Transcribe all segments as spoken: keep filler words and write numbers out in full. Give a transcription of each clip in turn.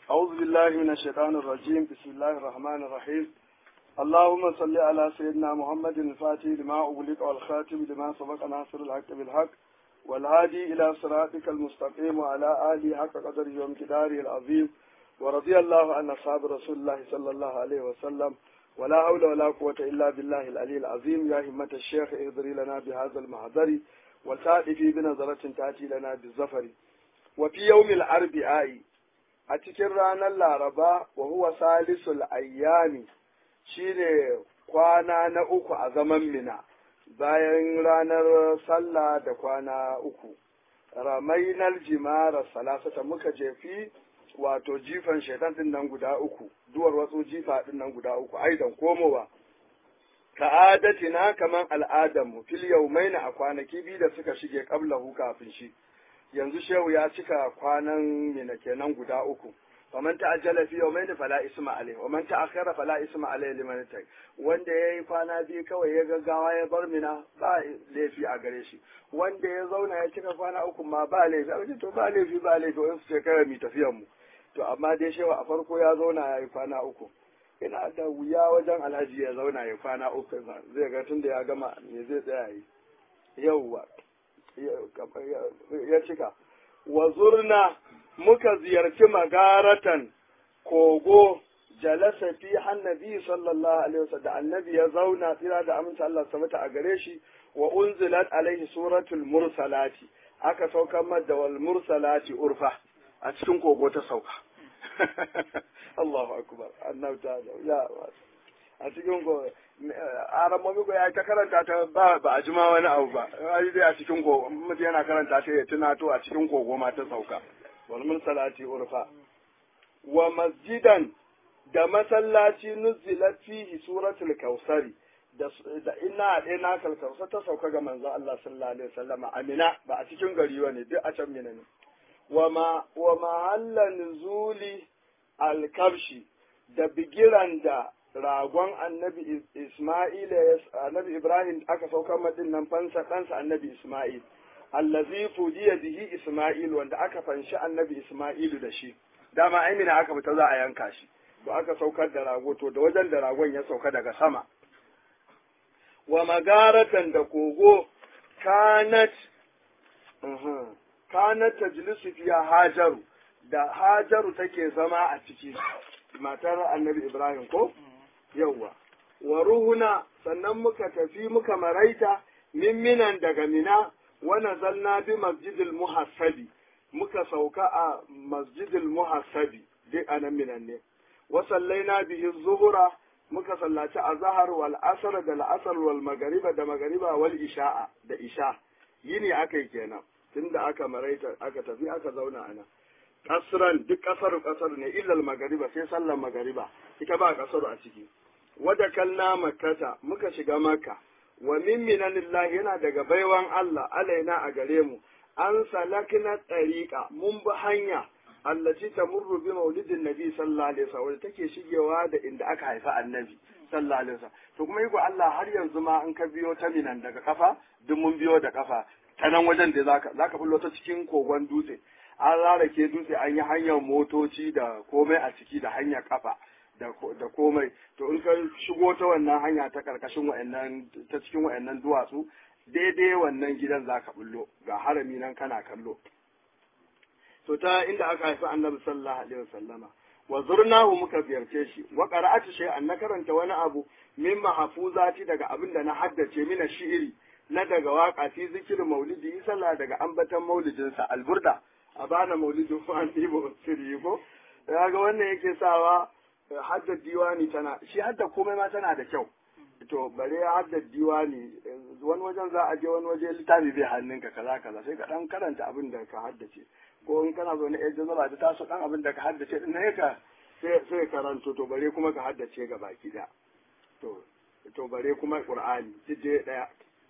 أعوذ بالله من الشيطان الرجيم بسم الله الرحمن الرحيم اللهم صل على سيدنا محمد الفاتح لما أغلق والخاتم لما سبق ناصر الحق بالحق والهادي إلى صراطك المستقيم وعلى آله حق قدره وامتداره العظيم ورضي الله عن أصحاب رسول الله صلى الله عليه وسلم ولا حول ولا قوة إلا بالله العلي العظيم يا همة الشيخ اهضري لنا بهذا المحضر وتأتي بنظرة تأتي لنا بالزفر وفي يوم الأربعاء a cikin ranar Laraba wa huwa salisul ayyami shine kwana na uku a zaman Mina bayan ranar sallah da kwana uku ramainar jimara salasata muka jefi wato jifan shaitan din nan guda uku duwar wasu jifa din nan guda uku aidan komowa ka'adatina kaman al'adamu fil yawmaina a kwanaki biyu da suka shige qablahu kafin shi yanzu shehu ya cika kwanan mina kenan guda uku faman ta'ajjala fi yawmayn fala isma alayhi wa man ta'akhkhara fala isma alayhi liman ta wanda yayi kwana biyu kawai ya gaggawa ya bar mina ba laifi a gare shi wanda ya zauna ya cika kwana uku ma ba laifi a to ba laifi ba laifi wani su ce kai mi tafiyan mu to amma dai shehu a farko ya zauna ya yi kwana uku ina da wuya wajen alhaji ya zauna ya kwana uku zai ga tunda ya gama me zai tsaya yi yauwa ya cika wa zurna muka ziyarci magaratan kogo jalasa fi annabi sallallahu alaihi wasallam da annabi ya zauna tsira da aminta Allah sabata a gare shi wa unzilat alaihi suratul mursalati aka saukar mada wal mursalati urfa a cikin kogo ta sauka Allahu akbar annabi ta ya a cikin go aran mami ko ya ta karanta ta ba ba a jima wani abu ba ai dai a cikin go mutum yana karanta ta ya tunato a cikin kogo ma ta sauka wal min salati urfa wa masjidan da masallaci nuzilat fihi suratul kausari da da inna ina kal kausar ta sauka ga manzon Allah sallallahu alaihi wasallam amina ba a cikin gari bane duk a can mina ne wa ma wa mahallan nuzuli al kabshi da bigiran da ragon annabi Ismail annabi Ibrahim aka saukar madin nan fansa ɗansa annabi Ismail allazi fudiya bihi Ismail wanda aka fanshi annabi Ismail da shi dama aimina aka fita za a yanka shi to aka saukar da rago to da wajen da ragon ya sauka daga sama wa magaratan da kogo kanat kanat tajlisu fiya hajaru da hajaru take zama a ciki matar annabi Ibrahim ko yawwa wa ruhuna sannan muka tafi muka maraita min minan daga mina wa nazalna bi masjidil muhassabi muka sauka a masjidil muhassabi dai anan minan ne wa sallaina bihi zuhura muka sallaci azhar wal asr da al asr wal magriba da magriba wal isha'a da isha yini akai kenan tunda aka maraita aka tafi aka zauna anan kasran duk kasar kasar ne illa al magriba sai sallar magriba ita ba kasar a ciki wada kalna makkata muka shiga makka wa min minanillahi yana daga baiwan Allah alaina a gare mu an salakna tariqa mun bi hanya allati tamurru bi maulidin nabi sallallahu alaihi wasallam take shigewa da inda aka haifa annabi sallallahu alaihi wasallam to kuma yiko Allah har yanzu ma an ka biyo ta minan daga kafa duk mun biyo da kafa ta nan wajen da zaka zaka bullo ta cikin kogon dutse an rarake dutse an yi hanyar motoci da komai a ciki da hanyar kafa da komai to in ka shigo ta wannan hanya ta karkashin wa'annan ta cikin wa'annan duwatsu daidai wannan gidan zaka bullo ga harami nan kana kallo to ta inda aka haifi annabi sallallahu alaihi wasallama wa zurnahu muka ziyarce shi wa qara'atu shay'an na karanta wani abu min mahfuzati daga abin da na haddace mina shi'iri na daga waka fi zikir maulidi sallah daga ambatan maulidinsa alburda a bana maulidin an dibo sirri ko kaga wannan yake sawa haddar diwani tana shi haddar komai ma tana da kyau to bare haddar diwani wani wajen za a je wani waje littafi bai hannunka kaza kaza sai ka dan karanta abin da ka haddace ko in kana zo na yadda zaba ta taso dan abin da ka haddace din ne ka sai sai karanto to bare kuma ka haddace ga baki da to to bare kuma qur'ani duk daya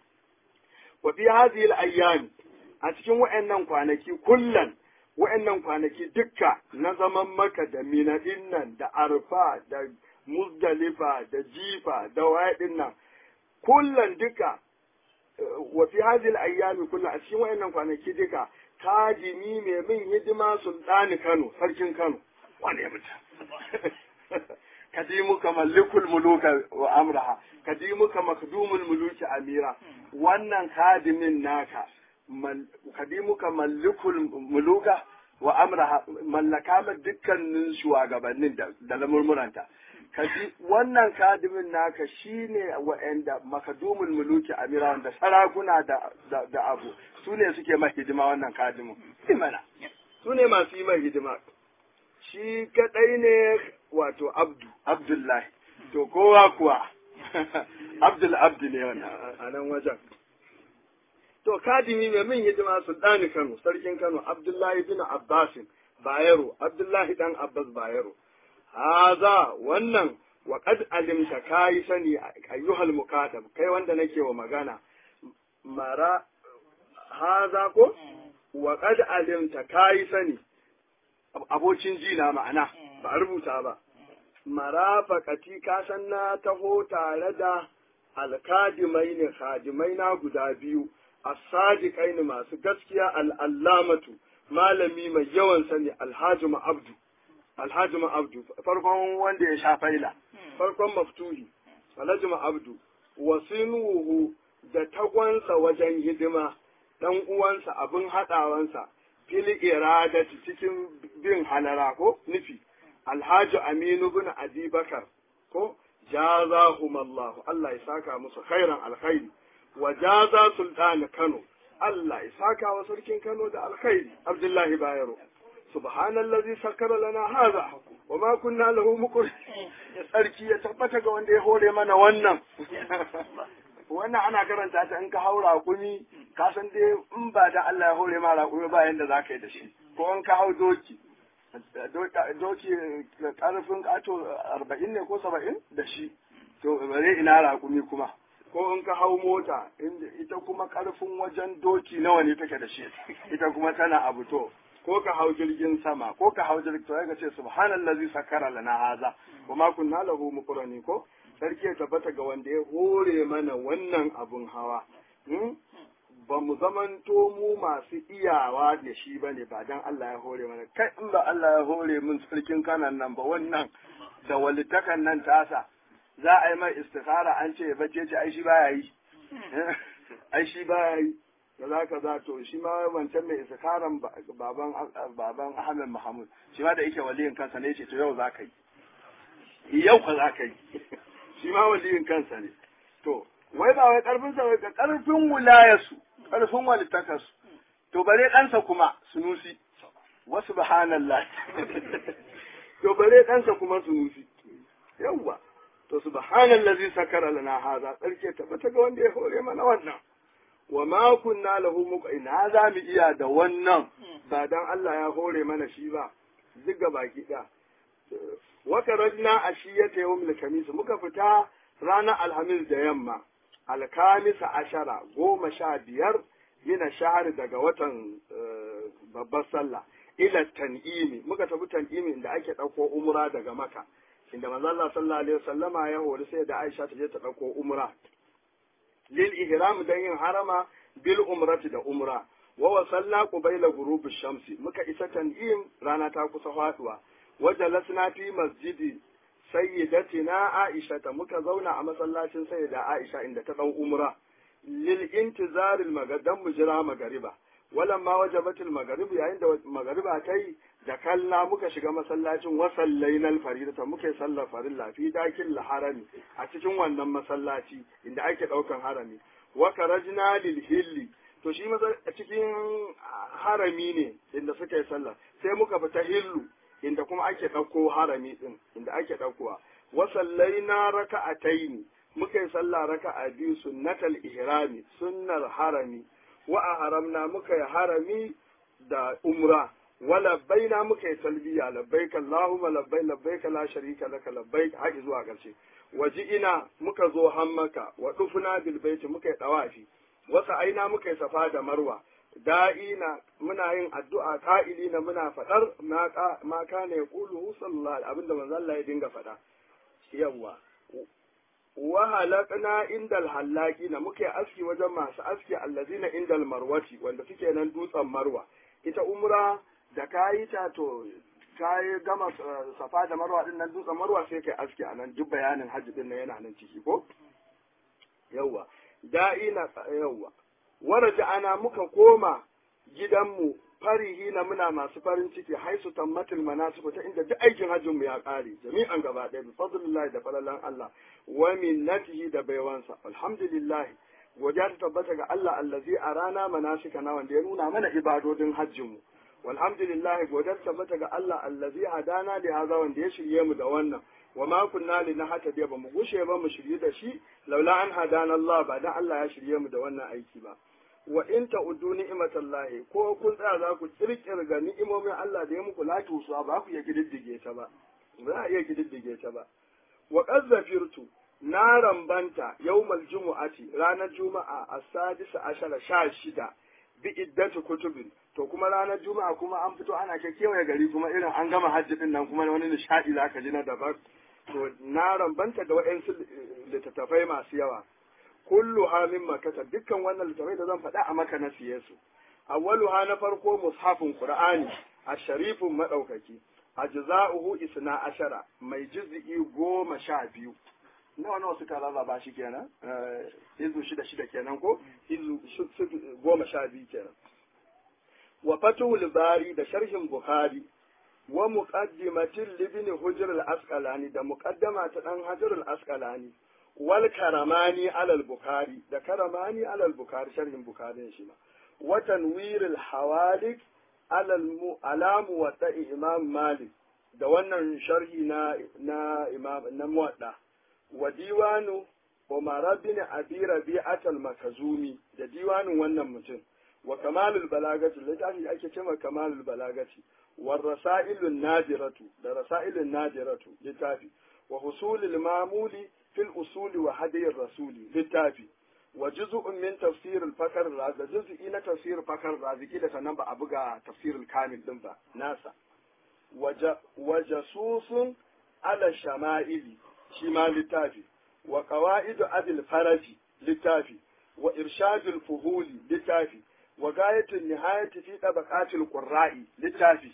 wa fi hadhihi al-ayyam a cikin wayannan kwanaki kullan wa'annan kwanaki dukka na zaman maka da minadin nan da arfa da muzdalifa da jifa da wa'adin nan kullan duka wa fi hadhihi al-ayyam kullan a cikin wa'annan kwanaki duka tajimi mai min hidima sultani Kano sarkin Kano wane mutum kadimuka malikul muluka wa amraha kadimuka makdumul muluki amira wannan kadimin naka kadimuka malikul muluka wa amraha mallaka ma dukkanin shugabannin da lamurmuranta kaji wannan kadimin naka shine wa'anda makdumul muluki amira wanda sarakuna da da abu sune suke mai hidima wannan kadimin imana sune masu yi mai hidima shi kadai ne wato abdu abdullahi to kowa kuwa abdul abdu ne wannan a nan wajen to kadimi mai min hidima sultani Kano sarkin Kano Abdullahi bin Abbasin Bayero Abdullahi dan Abbas Bayero haza wannan wa qad alimta kai sani ayyuhal mukatab kai wanda nake wa magana mara haza ko wa qad alimta kai sani abocin ji na ma'ana ba a rubuta ba marafaqati ka san na taho tare da alkadimai ne khadimai na guda biyu as-sadiqaini masu gaskiya al-allamatu malami mai yawan sani alhaji abdu alhaji abdu farkon wanda ya sha faila farkon maftuhi alhaji abdu wasinuhu da tagwansa wajen hidima dan uwansa abin hadawansa fil iradati cikin bin halara ko nufi alhaji aminu bin abi bakar ko jazahumallahu Allah ya saka musu khairan alkhairi wa jaza sultan Kano Allah ya saka wa sarkin Kano da alkhairi Abdullahi Bayero subhanallazi sakkara lana hadha wa ma kunna lahu muqrin sarki ya tabbata ga wanda ya hore mana wannan wannan ana karanta ta in ka haura kuni ka san dai in ba da Allah ya hore ma raƙumi ba yanda zaka yi da shi ko in ka hau doki doki karfin kato arba'in ne ko saba'in da shi to bare ina raƙumi kuma ko in ka hau mota ita kuma karfin wajen doki nawa ne take da shi ita kuma tana abu to ko ka hau jirgin sama ko ka hau jirgin to ya ce subhanallazi sakkara lana haza wa ma kunna lahu muqrani ko sarki ya tabbata ga wanda ya hore mana wannan abun hawa ba mu zamanto mu masu iyawa da shi bane ba dan Allah ya hore mana kai in ba Allah ya hore mun sarkin kanan nan ba wannan da walitakan nan tasa za a yi mai istikhara an ce bace ce ai shi baya yi ai shi baya yi da za ka za to shi ma wancan mai istikharan baban baban Ahmed Muhammad shi ma da yake waliyin kansa ne ce to yau za ka yi yau ka za ka yi shi ma waliyin kansa ne to wai ba wai karfin sa wai karfin wilayarsu karfin walitakarsu to bare ɗansa kuma sunusi wa subhanallah to bare ɗansa kuma sunusi yawwa to subhanallazi sakara lana hadha tsarke tabbata ga wanda ya hore mana wannan wa ma kunna lahu muqina za mu iya da wannan ba dan Allah ya hore mana shi ba ziga baki da wa karajna ashiyata yawmil khamis muka fita ranar alhamis da yamma alkamis ashara goma sha biyar yana shahar daga watan babbar sallah ila tan'imi muka tafi tan'imi inda ake ɗauko umra daga maka inda manzo Allah sallallahu alaihi wasallama ya hori sai da Aisha ta je ta ɗauko umra lil ihram dan yin harama bil umrati da umra wa wasalla qubayla ghurubi shamsi muka isa tan'im rana ta kusa faduwa wajalasna fi masjidi sayyidatina Aisha ta muka zauna a masallacin sayyida Aisha inda ta dau umra lil intizar al magadan mujra magariba walamma wajabat al magrib yayin da magariba tai da kalla muka shiga masallacin wa sallaina al faridata muka sallar farilla fi dakin al harami a cikin wannan masallaci inda ake daukan harami wa karajna lil hilli to shi a cikin harami ne inda suka yi sallah sai muka fita hillu inda kuma ake ɗauko harami ɗin inda ake ɗaukowa wa sallaina raka'ataini muka yi sallah raka'a biyu sunnatal ihrami sunnar harami wa haramna muka yi harami da umra wa labbaina muka yi talbiya labbaik allahumma labbaik labbaik la sharika laka labbaik haƙi zuwa ƙarshe waji'ina muka zo hammaka wa dufna bil baiti muka yi dawafi wa sa'aina muka yi safa da marwa da'ina muna yin addu'a ka'ilina muna faɗar ma kana yaqulu sallallahu alaihi abinda manzo Allah ya dinga faɗa yawa wa halaqna indal halaqina muke aski wajen masu aski allazina indal marwati wanda suke nan dutsen marwa ita umra da kayi ta to ka yi gama safa da marwa din nan dutsen marwa sai kai aski a nan duk bayanin hajji din nan yana nan ciki ko yawwa da'ina yawwa waraja ana muka koma gidanmu farihi na muna masu farin ciki haisu tammatul manasiku ta inda duk aikin hajjin mu ya kare jami'an gaba ɗaya bi fadlillahi da falalan Allah wa minnatihi da baiwansa alhamdulillah godiya ta tabbata ga Allah allazi arana manasika na wanda ya nuna mana ibadodin hajjin mu walhamdulillah godiya ta tabbata ga Allah allazi hadana li hadha wanda ya shirye mu da wannan wa ma kunna linahtadiya ba mu gushe ba mu shirye da shi laula an hadana Allah ba dan Allah ya shirye mu da wannan aiki ba wa in ta'uddu ni'matallahi ko kun tsaya za ku kirkirga ni'imomin Allah da ya muku laki su ba ku iya gididdige ta ba ba za a iya gididdige ta ba wa qazzafirtu na rambanta yawmal jumu'ati ranar juma'a as-sadis ashara sha shida bi iddatu kutubin to kuma ranar juma'a kuma an fito ana kewaye gari kuma irin an gama hajji din nan kuma wani nishadi za ka ji na daban to na rambanta da wa'ansu littattafai masu yawa kullu ha min makata dukkan wannan littafai da zan faɗa a maka na siye su awwalu ha na farko mushafin qur'ani asharifun madaukaki ajza'uhu isna ashara mai juz'i goma sha biyu nawa nawa suka rarraba shi kenan izu shida shida kenan ko izu goma sha biyu kenan wa fatul bari da sharhin bukhari wa muqaddimatil libni hujr al-asqalani da muqaddama ta dan hajar al-asqalani wal karamani alal bukhari da karamani alal bukhari sharhin bukhari shi ma wa tanwir al hawalik alal alamu wa ta imam malik da wannan sharhi na na imam na muwadda wa diwanu umar bin abi rabi'at al makazumi da diwanin wannan mutum wa kamalul balagati littafi ake cewa kamalul balagati wa rasailun nadiratu da rasailun nadiratu littafi wa husulul mamuli في الأصول وهدي الرسول للتافي وجزء من تفسير الفقر الرازي جزء إلى تفسير الفقر الرازي كده سنبع أبقى تفسير الكامل دنبا ناسا وج وجسوس على الشمائل شمال للتافي وقواعد أبي الفرج للتافي وإرشاد الفهول للتافي وغاية النهاية في طبقات القراء للتافي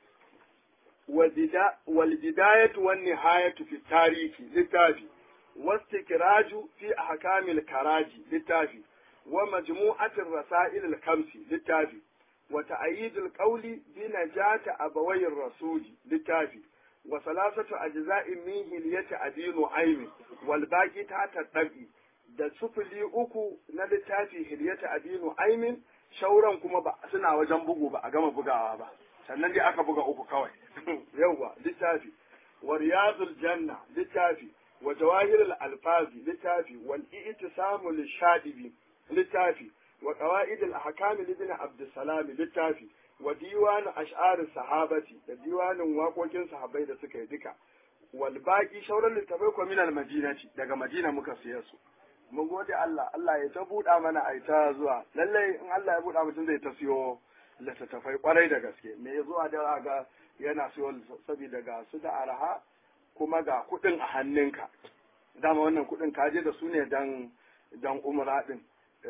والبداية والنهاية في التاريخ للتافي واستكراج في أحكام الكراج للتافي ومجموعة الرسائل الخمس للتافي وتأييد القول بنجاة أبوي الرسول للتافي وثلاثة أجزاء من هلية أبي نعيم والباقي تحت الطبع da sufuli uku na littafi hiliyata abi nu'aymin shauran kuma ba suna wajen bugu ba a gama bugawa ba sannan dai aka buga uku kawai yawwa littafi wa riyadul janna littafi wa jawahir al-alfazi littafi wal i'tisamu lishadibi littafi wa qawaid al-ahkam libn abd salam littafi wa diwan ash'ar sahabati da diwanin waƙoƙin sahabbai da suka yi duka wal baqi shauran littafai ko min al-madinati daga madina muka siya su mun gode Allah Allah ya ta buɗa mana a ta zuwa lallai in Allah ya buɗa mutum zai ta siyo littattafai kwarai da gaske me ya zuwa da ga yana siyo saboda ga su da araha kuma ga kuɗin a hannunka dama wannan kuɗin ka je da su ne dan dan umra din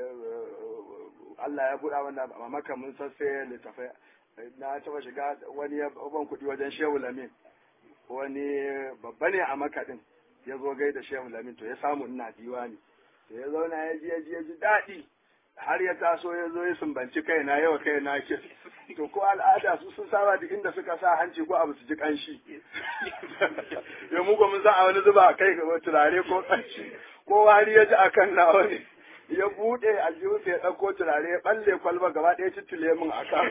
Allah ya buɗa mana a maka mun sassai littattafai na taɓa shiga wani ya ban kuɗi wajen Shehu Lamin wani babba ne a maka din ya zo gaida Shehu Lamin to ya samu ina diwani ya zauna ya ji ya ji ya ji daɗi har ya taso ya zo ya sumbanci kaina yawa kaina ke to ko al'ada su sun saba da inda suka sa hanci ko abu su ji kanshi ya mugu mun za a wani zuba kai ga turare ko kanshi ko wari ya ji akan nawa ne ya buɗe aljihunsa ya ɗauko turare ya ɓalle kwalba gaba ɗaya tuttule min aka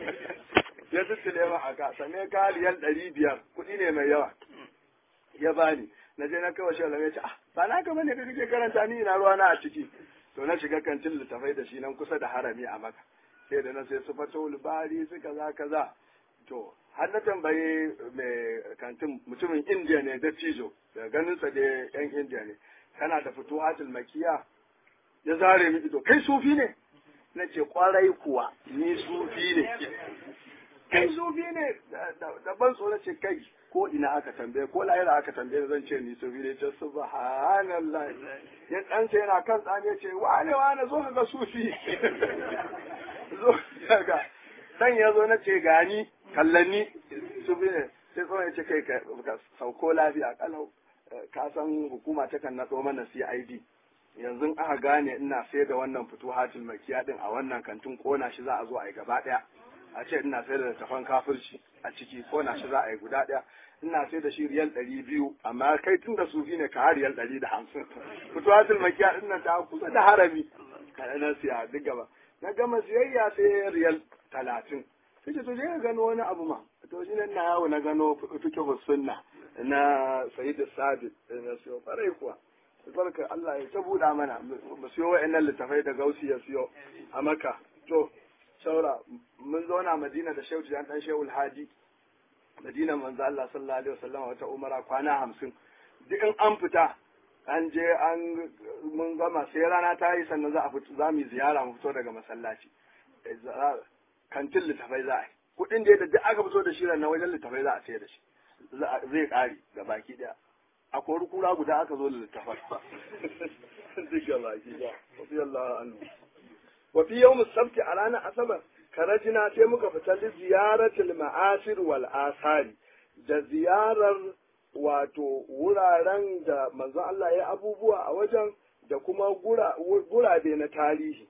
ya tuttule min aka same ka riyal ɗari biyar kuɗi ne mai yawa ya bani na je na kawo shi ya ce ah ba na ka bane ka kake karanta ni ina ruwa na a ciki to na shiga kantin littafai da shi nan kusa da harami a maka sai da na sai su fato bari su kaza kaza to har na tambaye mai kantin mutumin indiya ne da cijo da ganin sa da yan indiya ne kana da fituhatul makiya ya zare mi ido kai sufi ne na ce kwarai kuwa ni sufi ne kai sufi ne da ban tsoro ce kai ko ina aka tambaye ko lahira aka tambaye zan ce ni sufi ne ce subhanallah ya dan sai yana kan tsane ce wane wane zo ka ga sufi zo daga dan ya zo na ce gani kallani su bi ne sai tsohon ya ce kai ka sauko lafiya kalau ka san hukuma ta kan natso mana C I D yanzu aka gane ina sai da wannan futuhatul makiya din a wannan kantin kona shi za a zo a yi gaba daya a ce ina sai da tafan kafirci a ciki kona shi za a yi guda daya ina sai da shi riyal ɗari biyu amma kai tun da sufi ne ka har riyal ɗari da hamsin futuhatul makiya din nan ta kusa da harami kana na siya duk gaba na gama siyayya sai riyal talatin sai to je ka gano wani abu ma to shi nan na yawo na gano fiqh sunna na sayyid sabit na siyo farai kuwa barka Allah ya ta buɗa mana mu siyo wa'annan littafai da gausi ya siyo a Makka to saura mun zauna Madina da Shehu Jan dan Shehu Hadi Madina manzo Allah sallallahu alaihi wasallam wata umara kwana hamsin duk in an fita an je an mun gama sai rana ta yi sannan za a fito za mu ziyara mu fito daga masallaci kantin littafai za a yi kuɗin da yadda duk aka fito da shi na wajen littafai za a sayar da shi zai ƙari ga baki ɗaya a kori kura guda aka zo da littafai duk ga baki ɗaya wafi Allah anhu wafi yau musabti a ranar asabar karajina sai muka fita da ziyaratul ma'asir wal asari da ziyarar wato wuraren da manzon Allah ya abubuwa a wajen da kuma gurabe na tarihi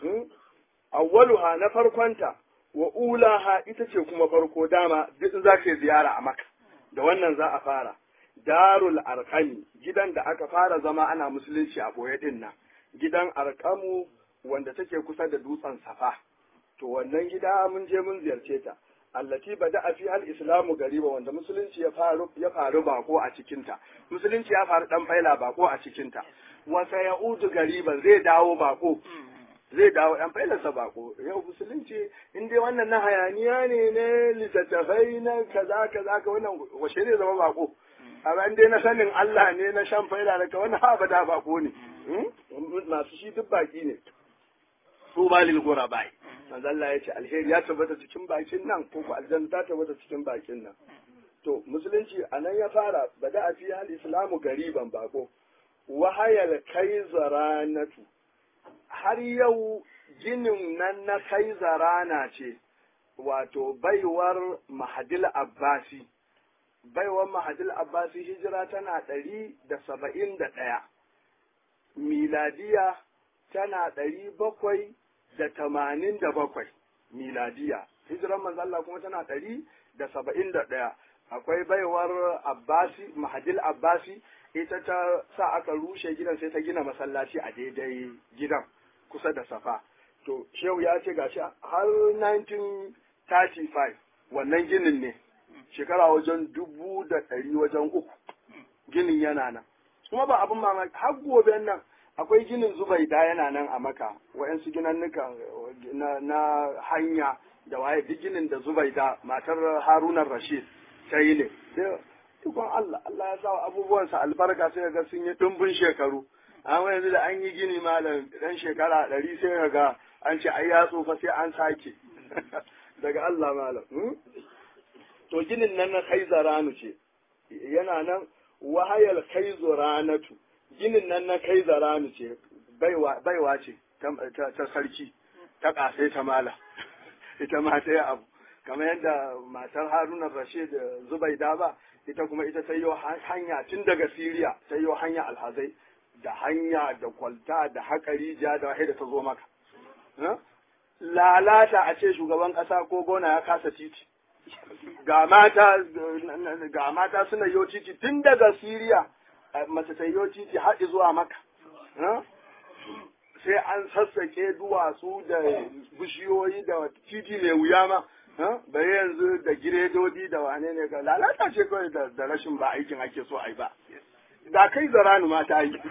awwaluha na farkonta wa ulaha ita ce kuma farko dama duk za ka ziyara a Makka da wannan za a fara darul arqami gidan da aka fara zama ana musulunci a boye din nan gidan arqamu wanda take kusa da dutsen safa to wannan gida mun je mun ziyarce ta allati bada fi hal islamu gariba wanda musulunci ya faru ya faru bako a cikin ta musulunci ya faru dan faila bako a cikin ta wa sayaudu gariban zai dawo bako zai dawo ɗan failarsa bako yau musulunci in dai wannan na hayaniya ne na littattafai na kaza kaza ka wannan washe ne zama bako amma in dai na sanin Allah ne na shan faila da ka wannan abada bako ne masu shi duk baki ne su ba lil bai manzo Allah ya ce alheri ya tabbata cikin bakin nan ko ko aljanna ta tabbata cikin bakin nan to musulunci anan ya fara bada a fi al islamu gariban bako wahayal kaizaranatu har yau ginin nan na kai zarana ce wato baiwar mahadil abbasi baiwar mahadil abbasi hijira tana ɗari da saba'in da ɗaya miladiya tana ɗari bakwai da tamanin da bakwai miladiya hijiran manzo Allah kuma tana ɗari da saba'in da ɗaya akwai baiwar abbasi mahadil abbasi ita ta sa aka rushe gidan sai ta gina masallaci a daidai gidan kusa da safa to shehu ya ce gashi har nineteen thirty-five wannan ginin ne shekara wajen dubu da ɗari wajen uku ginin yana nan kuma ba abin mamaki har gobe nan akwai ginin zubaida yana nan a maka wa'yansu ginannuka na, na hanya da waye duk ginin da zubaida matar harunan rashid ta yi ne tukun Allah Allah ya sa abubuwansa albarka sai ga sun yi dumbin shekaru amma yanzu da an yi gini malam dan shekara ɗari sai ka ga an ce ai ya tsufa sai an sake daga Allah malam to ginin nan na kaizaranu ce yana nan wahayal kaizuranatu ginin nan na kaizaranu ce baiwa baiwa ce ta sarki ta kasai ta mala ita ma ta yi abu kamar yadda matar Haruna Rashid Zubaida ba ita kuma ita ta yi hanya tun daga Siriya ta yi hanya alhazai da hanya da kwalta da haƙari ja da wahai da ta zo maka. Lalata a ce shugaban ƙasa ko gona ya kasa titi. Ga mata ga mata suna yi titi tun daga Siriya mace ta yi titi har zuwa maka. Sai an sassake duwatsu da bishiyoyi da titi mai wuya ma. Bai yanzu da giredodi da wane ne ga lalata ce kawai da rashin ba aikin ake so a yi ba. Da kai zaranu ma ta yi.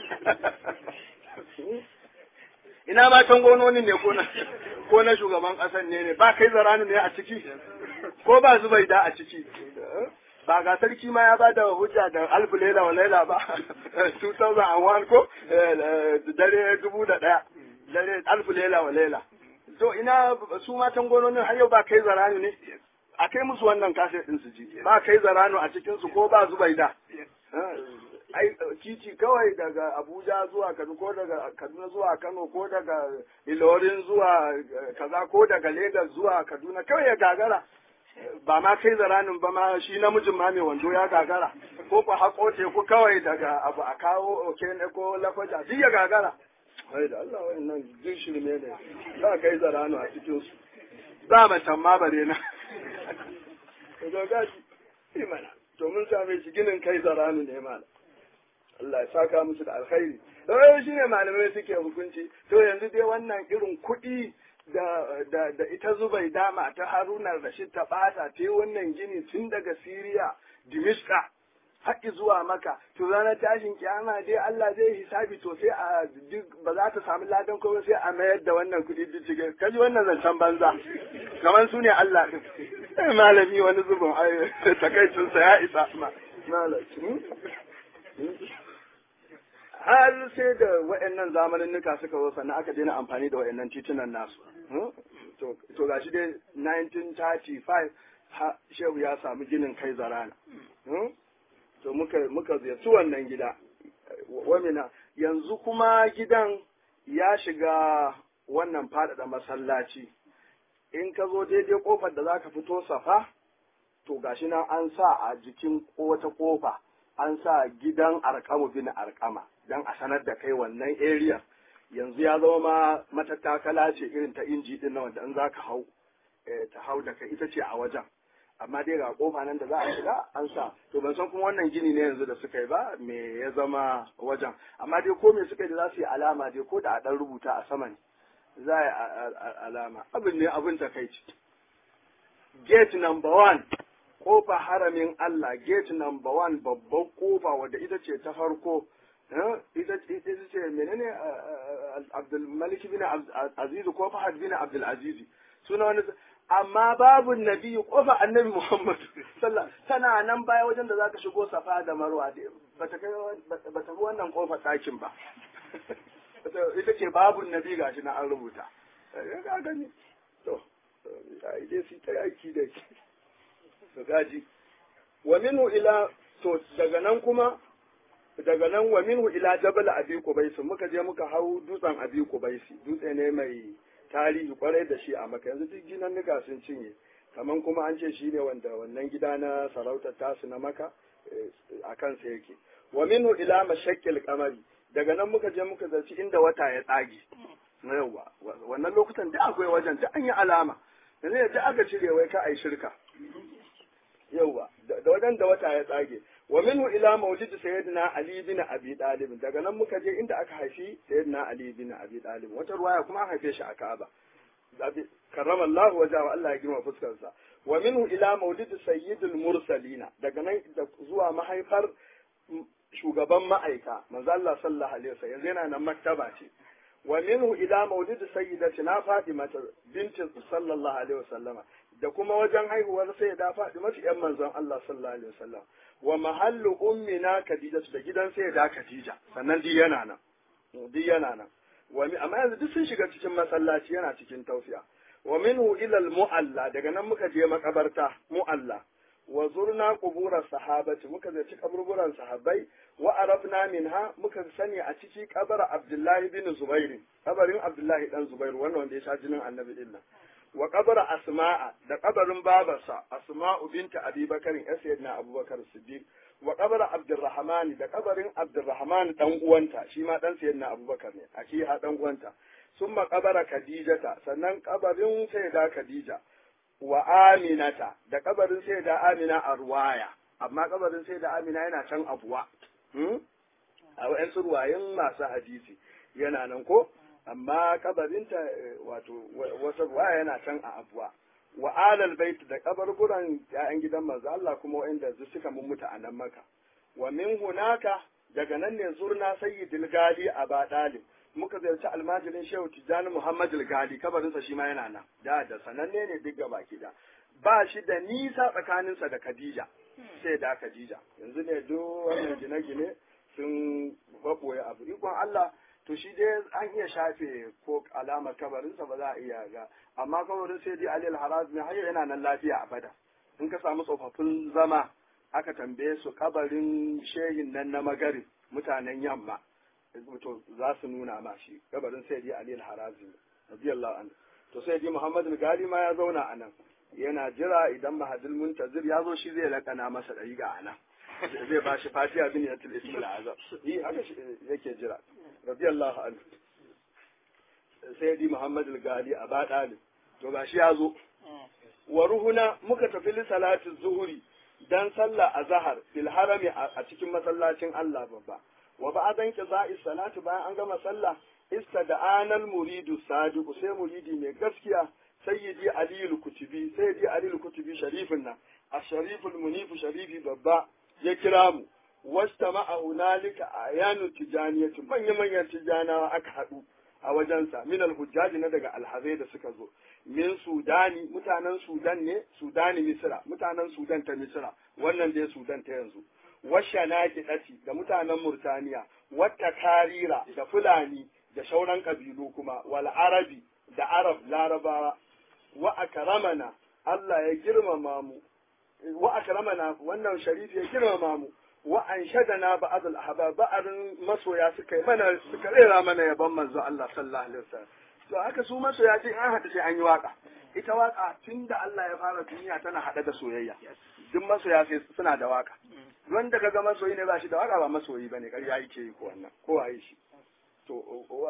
Ina matan gononi ne ko na shugaban ƙasar ne ne ba kai zaranu ne a ciki ko ba Zubaida a ciki. Ba ga sarki ma ya ba da hujja da alfu laila wa laila ba two thousand one ko dare dubu da ɗaya dare alfu laila wa laila. To ina su matan gononin har yau ba kai zaranu ne a kai musu wannan kaset din su ji ba kai zaranu a cikin su ko ba Zubaida. Ai titi kawai daga Abuja zuwa Kano ko daga Kaduna zuwa Kano ko daga Ilorin zuwa kaza ko daga Lagos zuwa Kaduna kawai ya gagara ba ma kai zaranin ba ma shi namijin ma mai wando ya gagara ko ku haƙo teku kawai daga abu a kawo oke ne ko lafaja duk ya gagara wai da Allah wai nan duk shirme ne za kai zaranu a cikin su za macen ma bare na to ga shi imana to mun same shi ginin kai zaranu ne mana Allah ya saka musu da alkhairi to shi ne malamai suke hukunci to yanzu dai wannan irin kuɗi da da da ita Zubai dama ta Haruna Rashid ta bata ta yi wannan gini tun daga Siriya Dimishka haƙi zuwa Maka to ranar tashin kiyama dai Allah zai hisabi to sai a duk ba za ta samu ladan kuma sai a mayar da wannan kuɗi duk cike kaji wannan zancen banza kamar su ne Allah din malami wani zubin ai takaicin sa ya isa malami har sai da waɗannan zamaninnika suka zo sannan aka daina amfani da waɗannan titunan nasu. To gashi dai nineteen thirty-five shehu ya samu ginin kai zarana. To muka muka ziyarci wannan gida. Wamina yanzu kuma gidan ya shiga wannan faɗaɗa masallaci. In ka zo daidai ƙofar da za ka fito safa, to gashi nan an sa a jikin wata ƙofa. An sa gidan arkamu bin arkama don a sanar da kai wannan area yanzu ya zama ma matattakala ce irin ta inji din na wanda in za ka hau ta hau da kai ita ce a wajen amma dai ga kofa nan da za a shiga an sa to ban san kuma wannan gini ne yanzu da suka yi ba me ya zama wajen amma dai ko me suka yi da za su yi alama dai ko da a dan rubuta a sama ne za a yi alama abin ne abin takaici gate number one kofa haramin Allah gate number one babban kofa wadda ita ce ta farko ita ce menene Abdul Malik bin Aziz ko Fahad bin Abdul Aziz suna wani amma babu nabi kofa annabi Muhammad sallallahu tana nan baya wajen da zaka shigo Safa da Marwa bata kai bata bi wannan kofar ɗakin ba ita ce babu nabi gashi na an rubuta ga gani to ai dai sai ta aiki da shi to gaji wa minhu ila to daga nan kuma daga nan wa minhu ila jabal abi qubais muka je muka hau dutsen abi qubais dutse ne mai tarihi kwarai da shi a maka yanzu duk ginan nika sun cinye kaman kuma an ce shi ne wanda wannan gida na sarautar tasu na maka a kansa yake wa minhu ila mashakkil qamari daga nan muka je muka zaci inda wata ya tsage na yawa wannan lokutan da akwai wajen da an yi alama yanzu yadda aka cire wai ka ai shirka yauwa da wajen da wata ya tsage wa minhu ila maulidi sayyidina ali bin abi talib daga nan muka je inda aka haifi sayyidina ali bin abi talib wata ruwaya kuma aka haife shi a Ka'aba karrama Allah wajahu Allah ya girma fuskar sa wa minhu ila maulidi sayyidil mursalina daga nan zuwa mahaifar shugaban ma'aika manzo Allah sallallahu alaihi wasallam yanzu yana nan maktaba ce wa minhu ila maulidi sayyidatina Fatima binti sallallahu alaihi wasallama da kuma wajen haihuwar sai da Fatima yan manzon Allah sallallahu alaihi wasallam wa mahallu ummina Khadija da gidan sai da Khadija sannan di yana nan di yana nan wa amma yanzu duk sun shiga cikin masallaci yana cikin tausiya wa minhu ila al mu'alla daga nan muka je makabarta mu'alla wa zurna qubura sahabati muka je kaburburan sahabbai wa arafna minha muka sani a ciki kabara Abdullahi bin Zubair kabarin Abdullahi dan Zubair wannan wanda ya sha jinin Annabi dinnan wa kabara asma'a da kabarin babarsa asma'u binta abi bakarin ya sayyidina abubakar siddiq wa kabara abdurrahman da kabarin abdurrahman dan uwanta shi ma dan sayyidina abubakar ne a ha dan uwanta summa kabara khadijata sannan kabarin sayyida khadija wa aminata da kabarin sayyida amina a ruwaya amma kabarin sayyida amina yana can abuwa hmm? a wa'ansu ruwayin masu hadisi yana nan ko amma kabarinta wato wasu ruwa yana can a abuwa wa alal bait da kabarburan ƴaƴan gidan manzo Allah kuma wanda su suka mummuta a nan maka wa min hunaka daga nan ne zurna sayyidul gali aba dalib muka ziyarci almajirin shehu tijani muhammad al-gali kabarinsa shi ma yana nan da da sananne ne duk gaba da ba shi da nisa tsakaninsa da khadija sai da khadija yanzu ne duk wannan gine-gine sun baboye abu ikon Allah to shi dai an iya shafe ko alamar kabarinsa ba za a iya ga amma kabarin sai dai alil harazmi har yana nan lafiya abada in ka samu tsofaffin zama aka tambaye su kabarin shehin nan na magari mutanen yamma to za su nuna ma shi kabarin sai dai alil harazmi radiyallahu anhu to sai dai Muhammad al-Gali ma ya zauna a nan yana jira idan mahadil muntazir ya zo shi zai lakana masa ɗari ga ana zai ba shi fatiha bin yatul ismil azam yi haka yake jira radiyallahu anhu sayyidi muhammad al-gali a badali to gashi ya zo wa ruhuna muka tafi li salati zuhuri dan sallah azhar fil harami a cikin masallacin Allah babba wa ba'dan qiza'i salati bayan an gama sallah istada'ana al-muridu sadiq sai muridi mai gaskiya sayyidi ali al-kutubi sayyidi ali al-kutubi sharifin nan الشريف المنيف شريفي بابا يكرام واجتمع هنالك أعيان التجانية من يمن يتجانا أكحدوا أوجنسا من الحجاج ندق الحزيد سكزو من سوداني متانا سودان سوداني مصر متانا سودان تمصر wannan dai Sudan ta yanzu washanaki dati da mutanen Murtaniya wata karira da Fulani da shauran kabilu kuma wal arabi da Arab Larabawa wa akramana Allah ya girmama mu wa akramana wannan sharifi ya girmama mu wa anshadana ba'd al-ahbab ba'arin masoya suka yi mana suka rera mana yaban manzo Allah sallallahu alaihi wasallam to haka su masoya ce an hada sai an yi waka ita waka tunda Allah ya fara duniya tana hada da soyayya duk masoya sai suna da waka wanda kaga masoyi ne ba shi da waka ba masoyi bane ƙarya yake yi ko wannan ko waye shi to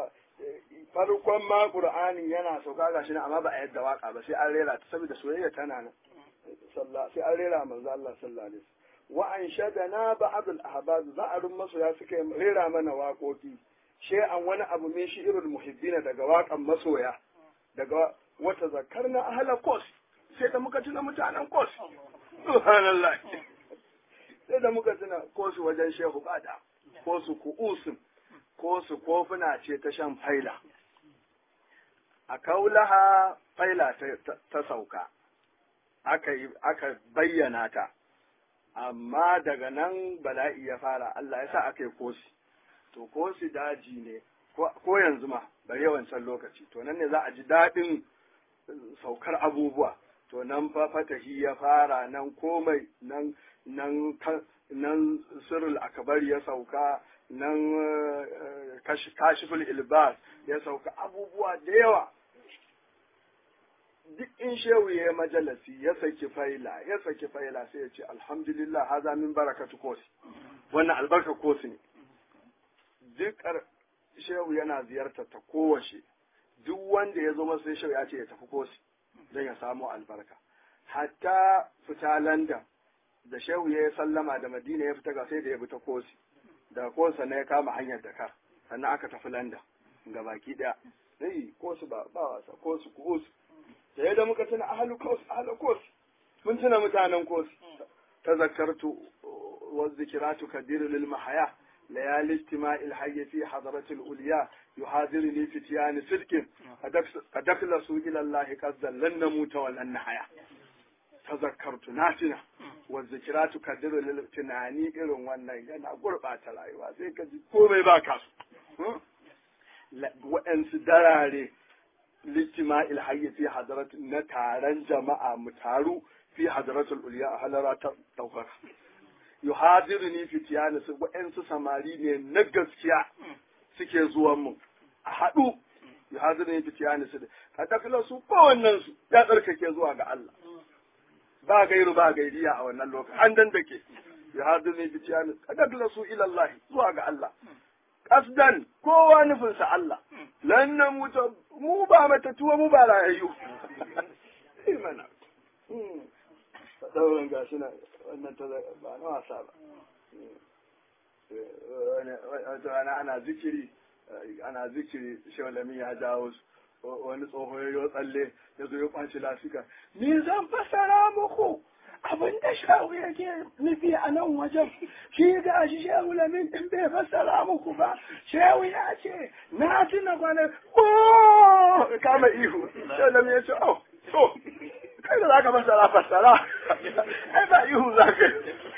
farkon ma Qur'ani yana sauka gashi nan amma ba a yadda waka ba sai an rera ta saboda soyayya tana nan sallah sai an rera manzo Allah sallallahu alaihi wasallam wa anshadana ba'd al-ahbab za'arun masoya suka rera mana waƙoƙi shay'an wani abu min shi'irul muhibbina daga waƙan masoya daga wata zakarna ahla kos sai da muka tuna mutanen kos subhanallah sai da muka tuna kos wajen shehu bada ko su ku'usun ko su kofuna ce ta shan faila a kaulaha faila ta sauka aka aka bayyana ta amma daga nan bala'i ya fara Allah ya sa aka yi kosi to kosi daji ne ko yanzu ma bari wancan lokaci to nan ne za a ji daɗin saukar abubuwa to nan fa fatahi ya fara nan komai nan nan nan sirrul akbar ya sauka nan kashiful ilbas ya sauka abubuwa da yawa duk in shehu ya yi majalasi ya saki faila ya saki faila sai ya ce alhamdulillah haza min barakatu kosi wannan albarka kosi ne duk shehu yana ziyartar ta kowace duk wanda ya zo masa sai shehu ya ce ya tafi kosi don ya samu albarka hatta fita London da shehu ya yi sallama da Madina ya fita ga sai da ya bi ta kosi da kosa na ya kama hanyar Dakar sannan aka tafi London ga baki daya sai kosu ba ba wasa kosu kosu da yadda muka tuna ahalu kos ahalu kos mun tuna mutanen kos tazakkartu wa zikiratu kadiru lil mahaya layali istima'i al hayy fi hadrati al ulya yuhadiruni fityan sidqin adakhlasu ila Allah qazzan lan namuta wa lan nahya tazakkartu natina wa zikiratu kadiru lil tunani irin wannan yana gurbata rayuwa sai ka ji komai ba ka su wa'ansu darare lijtima ilhayya fi hadarat na taron jama'a mu taru fi hadaratul uliya a halara ta daukar yuhadiru ni fitiyani su wa'ansu samari ne na gaskiya suke zuwan mu a haɗu yuhadiru ni fitiyani su a dakila su kowannen su ya tsarkake zuwa ga Allah ba gairu ba gairiya a wannan lokacin an dandake yuhadiru ni fitiyani a dakila su ilallahi zuwa ga Allah asdan kowa nufinsa Allah lan na mutu mu ba matatuwa mu ba rayayyu imana dauran gashi na wannan ta ba na wasa ba ana ana zikiri ana zikiri shawalami ya jawo wani tsoho ya tsalle ya zo ya kwanci lasika ni zan fasara muku abin da shawu yake nufi a nan wajen shi ga shi shehu lamin din bai fassara muku ba shehu ya ce na tuna kwanan ko kama ihu shehu lamin ya ce oh so kai da za ka fassara fassara ai ba ihu za ka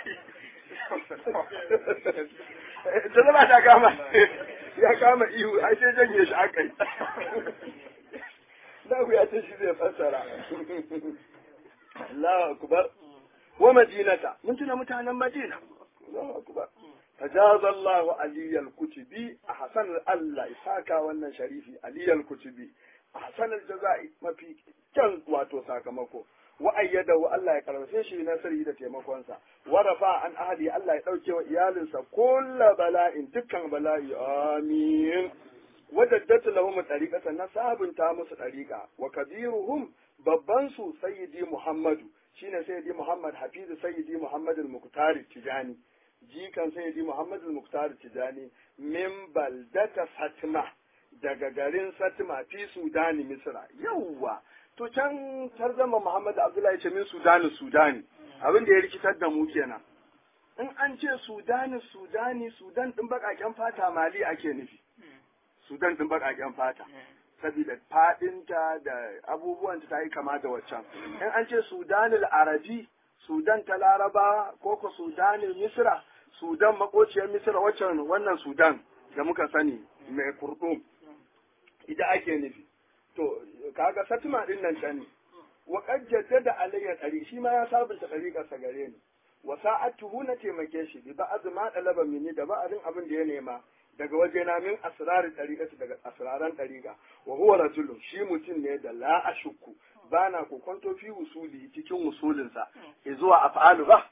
da zama ta kama ya kama ihu ai sai janye shi aka yi da ku ya ce shi zai fassara Allahu akbar wa madinata mun tuna mutanen Madina Allahu akbar tajaza Allahu aliyal kutubi ahsan Allah isaka wannan sharifi aliyal kutubi ahsan aljazai mafi kyan wato sakamako wa ayyadahu Allah ya karfafe shi nasari da taimakonsa wa rafa an ahli Allah ya dauke wa iyalinsa kullu bala'in dukkan bala'i amin wadaddatu lahum tariqata na sabunta musu tariqa wa kabiruhum babban su sayyidi muhammadu shine sayyidi muhammad hafizu sayyidi muhammad al-muqtar tijani jikan sayyidi muhammad al-muqtar tijani min baldata fatima daga garin Satima fi Sudani Misra yawwa to can tarzama Muhammad Abdullahi ce min Sudani Sudani abin da ya rikitar da mu kenan in an ce Sudani Sudani Sudan din bakaken fata Mali ake nufi Sudan din bakaken fata saboda fadinta da abubuwan ta yi kama da waccan in an ce Sudanul Arabi Sudan ta Laraba ko ko Sudanul Misra Sudan makociyar Misra waccan wannan Sudan da muka sani mai kurdum ida ake nufi to kaga Satima din nan can ne wa qad jaddada alayya dari shi ma ya sabunta dariƙar sa gare ni wa sa'atuhu na taimake shi bi ba'd ma dalaba minni da ba'adin abin da ya nema daga waje na min asrar dariƙati daga asraran dariƙa wa huwa rajulun shi mutum ne da la ashukku bana ko kwanto fi usuli cikin usulin sa zuwa af'alu ba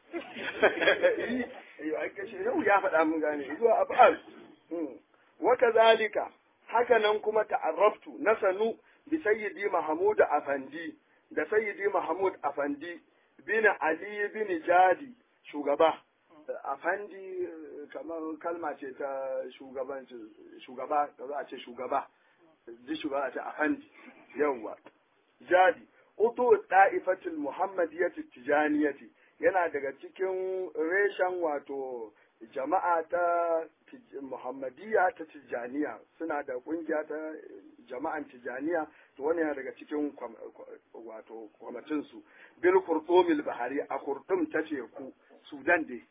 yau ya faɗa mun gane zuwa af'al wa kadhalika haka nan kuma ta'arraftu na sanu bi sayyidi Mahmud Afandi da sayyidi Mahmud Afandi bin Ali bin Jadi shugaba Afandi kamar kalma ce ta shugabanci shugaba da za a ce shugaba ji shugaba ta Afandi yawa Jadi utu da'ifatul muhammadiyyati tijaniyati yana daga cikin reshen wato jama'a ta Muhammadiyya ta Tijjaniya suna da kungiya ta jama'an Tijjaniya to wannan yana daga cikin wato kwamitin su bil qurtumil bahari a qurtum ta teku Sudan dai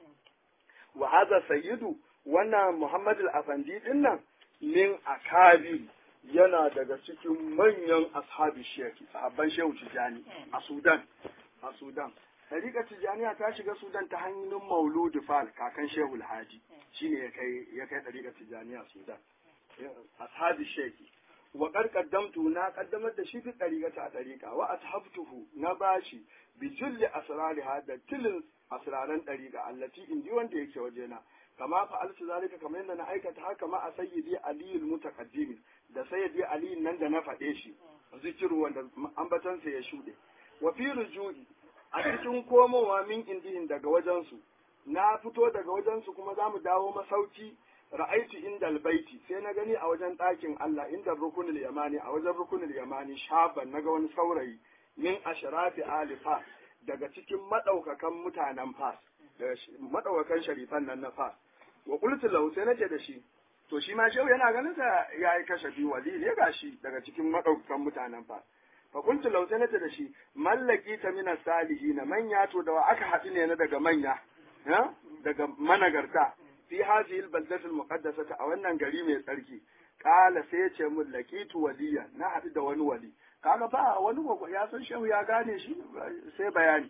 wa hadha sayyidu wannan Muhammad al-Afandi din nan min akabi yana daga cikin manyan ashabi sheki sahabban shehu Tijjani a Sudan a Sudan Tariƙar Tijjaniya ta shiga Sudan ta hannun Mauludu Fal kakan Shehul Haji shine ya kai ya kai tariƙar Tijjaniya Sudan ashabi sheki wa qad qaddamtu na qaddamar da shi fi tariƙata a tariƙa wa ashabtuhu na bashi bi julli asrariha da tilin asraran tariƙa allati indi wanda yake wajena kama fa alsu zalika kamar yadda na aikata haka ma a sayyidi Ali al-mutaqaddim da sayyidi Ali nan da na faɗe shi zikiru wanda ambatansa ya shuɗe wa fi rujui a cikin komowa min indihin daga wajensu na fito daga wajensu kuma za mu dawo masauki ra'aitu inda albaiti sai na gani a wajen ɗakin Allah inda rukunul yamani a wajen rukunul yamani shaban naga wani saurayi min ashrafi ali fas daga cikin madaukakan mutanen fas daga madaukakan sharifan nan na fas wa qultu lahu sai nace da shi to shi ma shehu yana ganin sa yayi kashafi wali ne gashi daga cikin madaukakan mutanen fas fa kuntu law sanata da shi mallaki ta mina salihina manya to da aka haɗu ne na daga manya daga managarta fi hadhihi albaldati almuqaddasati a wannan gari mai tsarki kala sai ya ce mun laqitu waliya na haɗu da wani wali kaga ba wani gogo ya san shehu ya gane shi sai bayani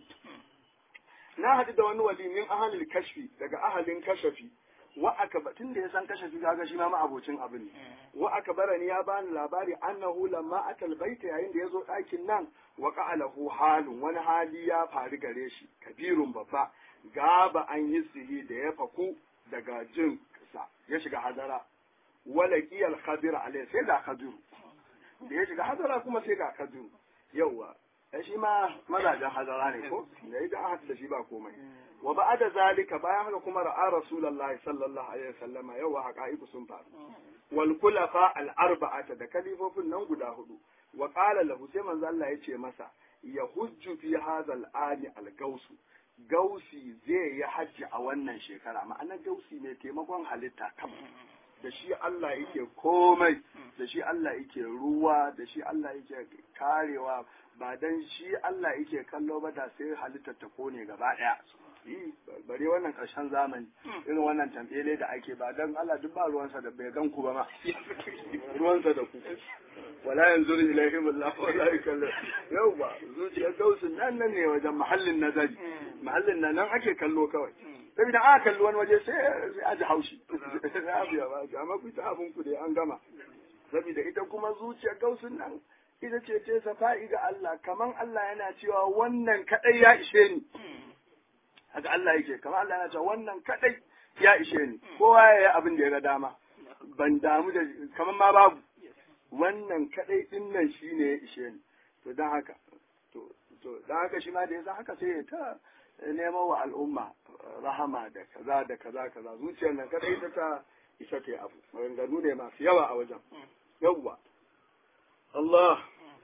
na haɗu da wani wali min ahalil kashfi daga ahalin kashafi wa aka tun da ya san kashafi kaga shi ma abocin abu ne wa aka barani ya bani labari annahu lamma atal baita yayin da yazo ɗakin nan wa qa'alahu halun wani hali ya faru gare shi kabirun babba gaba an yi sihi da ya faku daga jin sa ya shiga hadara wala qiyal khadir alai sai da khadir da ya shiga hadara kuma sai ga khadir yawa shi ma mazajen hadara ne ko da idan aka da shi ba komai wa ba'da zalika bayan haka kuma ra'a rasulullahi sallallahu alaihi wasallama yawa haqa'iqu sun faru wal kulafa al arba'ata da kalifofin nan guda hudu wa qala lahu sai manzo Allah ya ce masa yahujju fi hadha al ani al gausu gausi zai yi hajji a wannan shekara ma'ana gausi ne taimakon halitta kam da shi Allah yake komai da shi Allah yake ruwa da shi Allah yake karewa ba dan shi Allah yake kallo ba da sai halittar ta kone gaba daya bare wannan karshen zamani irin wannan tambele da ake ba dan Allah duk ba ruwansa da bai gan ku ba ma ruwansa da ku wala yanzuru ilaihim Allah wala yakallu yau ba zuciyar gausin nan nan ne wajen mahallin nazari mahallin nan nan ake kallo kawai sai da aka kalli wani waje sai sai aji haushi sai abiya ba amma ku ta abun ku dai an gama saboda ita kuma zuciyar gausin nan ita ce ce safa'i ga Allah kaman Allah yana cewa wannan kadai ya ishe ni haka Allah yake kaman Allah yana cewa wannan kadai ya ishe ni kowa ya yi abin da ya ga dama ban damu da kaman ma babu wannan kadai din nan shine ya ishe ni to dan haka to to dan haka shi ma da yasa haka sai ta neman wa al'umma rahama da kaza da kaza kaza zuciyar nan kadai ita ta isa ta abu maganganu ne masu yawa a wajen yawwa Allah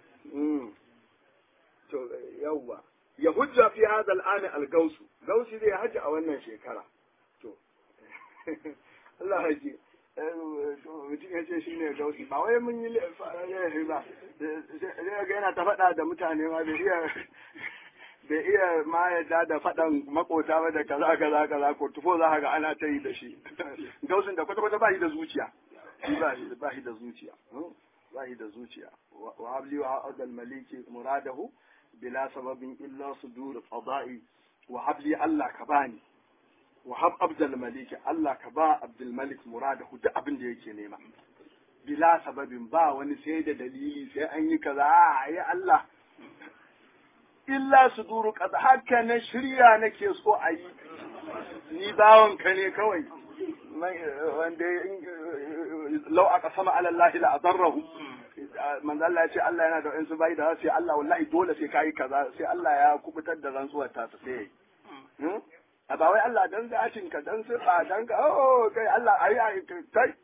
to yawwa ya hujja fi hadha al'am al-gaus gausi zai haji a wannan shekara to Allah haji mutum ya ce shi ne gausi ba wai mun yi ba zai ga yana ta faɗa da mutane ma bai iya bai iya ma yadda da faɗan makota ba da kaza kaza kaza ko tufo za ka ga ana ta yi da shi gausin da kwata-kwata ba shi da zuciya shi ba shi ba shi da zuciya ba shi da zuciya wa habli wa adal maliki muradahu bila sababin illa sudur qada'i wa habli Allah ka bani wa hab abdul maliki Allah ka ba abdul malik muradahu duk abin da yake nema bila sababin ba wani sai da dalili sai an yi kaza ai Allah illa suduru qad haka na shirya nake so a yi ni bawon ka ne kawai wanda lau aka sama ala Allah la adarrahu manzo Allah ya ce Allah yana da wayansu bai da sai Allah wallahi dole sai kai kaza sai Allah ya kubutar da rantsuwar ta sai a ba wai Allah dan zashin ka dan sai ba dan ka oh kai Allah ayi ayi kai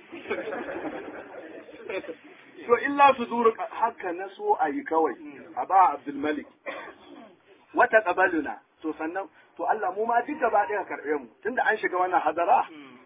to illa suduru haka na so ayi kawai a ba Abdul Malik wata qabaluna to sannan to Allah mu ma duk gaba ɗaya karɓe mu tunda an shiga wannan hadara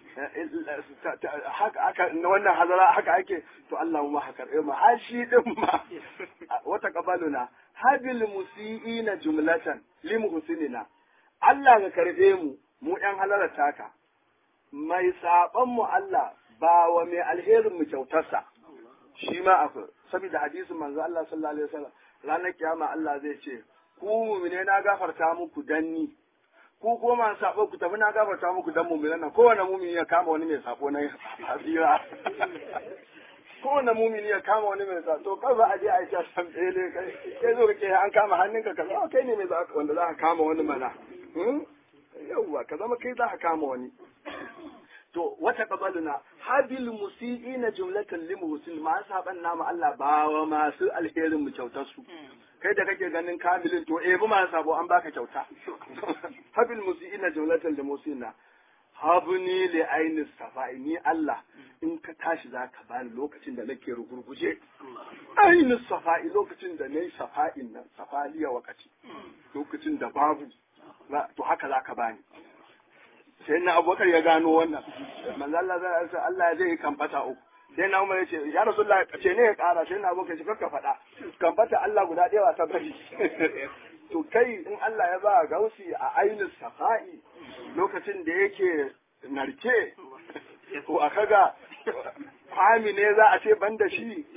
haka aka wannan hadara haka ake to Allah mu ma haka karɓe mu har shi din ma wata qabaluna habil musiina jumlatan limuhsinina Allah ga karɓe mu mu ɗan halalar taka mai saban mu Allah ba wa mai alherin mu kyautarsa shi ma akwai saboda hadisin manzo Allah sallallahu alaihi wasallam ranar kiyama Allah zai ce ku mu'mine na gafarta muku danni ku ko ma sabo ku tafi na gafarta muku dan mu'minan nan kowane mu'mini ya kama wani mai sabo na hasira kowane mu'mini ya kama wani mai sabo to kai ba a je a ce san bele kai kai zo kake an kama hannunka kaza kai ne mai wanda za ka kama wani mana yawwa ka zama kai za ka kama wani to wata qabaluna habil musiiina jumlatan limuhsin ma saban namu Allah ba wa masu alherin mu kyautar su kai da kake ganin kamilin to eh bu ma sabo an baka kyauta habil musiiina jumlatan limuhsinna habni li aini safai ni Allah in ka tashi zaka bani lokacin da nake rugurguje aini safai lokacin da nayi safa'in nan safaliya wakati lokacin da babu to haka zaka bani sai na abubakar ya gano wannan manzo Allah zai Allah zai kamfata uku sai na Umar ya ce ya Rasulullah ce ne ya kara sai na abubakar shi kakka faɗa kamfata Allah guda ɗaya wasa bari to kai in Allah ya ba gausi a ainin safa'i lokacin da yake narke ko a kaga kwami ne za a ce banda shi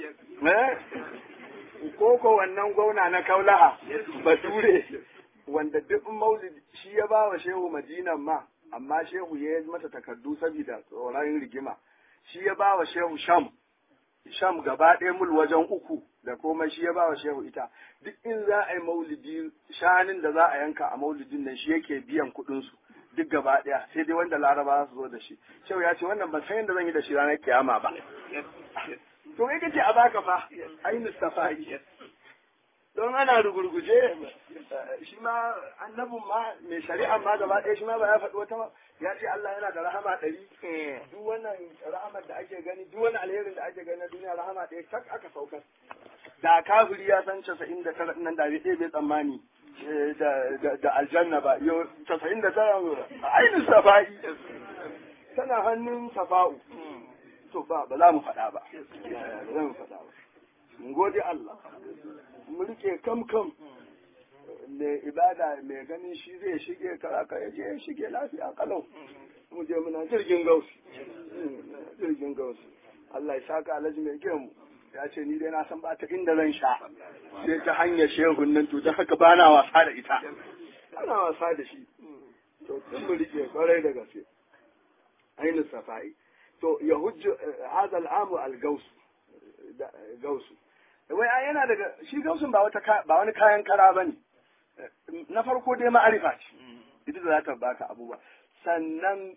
ko ko wannan gwamna na kaulaha bature wanda duk maulid shi ya ba wa shehu madinan ma amma shehu ya yi mata takardu saboda tsoron rigima shi ya ba wa shehu sham sham gaba ɗaya mul wajen uku da komai shi ya ba wa shehu ita duk in za a yi maulidi shanin da za a yanka a maulidin nan shi yake biyan kuɗinsu duk gaba ɗaya sai dai wanda laraba su zo da shi shehu ya ce wannan ban san yadda zan yi da shi ranar kiyama ba to kai kace a baka fa ainihin safari don ana rugurguje shi ma annabin ma mai shari'a ma gaba ɗaya shi ma ba ya faɗi wata ya ce Allah yana da rahama ɗari duk wannan rahamar da ake gani duk wani alherin da ake gani na duniya rahama ɗaya tak aka saukar da kafiri ya san casa'in da tara nan da bai ɗaya bai tsammani da aljanna ba yau casa'in da tara ainihin safa'i tana hannun safa'u to ba ba za mu faɗa ba ba za mu faɗa ba mun gode Allah mu rike kam kam mai ibada mai ganin shi zai shige karaka ya je ya shige lafiya kalau mu je muna jirgin gausi jirgin gausi Allah ya saka alhaji mai gemu ya ce ni dai na san ba ta inda zan sha sai ta hanyar shehun nan to don haka ba na wasa da ita ana wasa da shi to tun mu rike kwarai da gaske ainihin safai to ya hujju hadha al'amu al-gaus gausu wai ai yana daga shi gausun ba wata ba wani kayan kara bane na farko dai ma'arifa ce ita za ta baka abubuwa sannan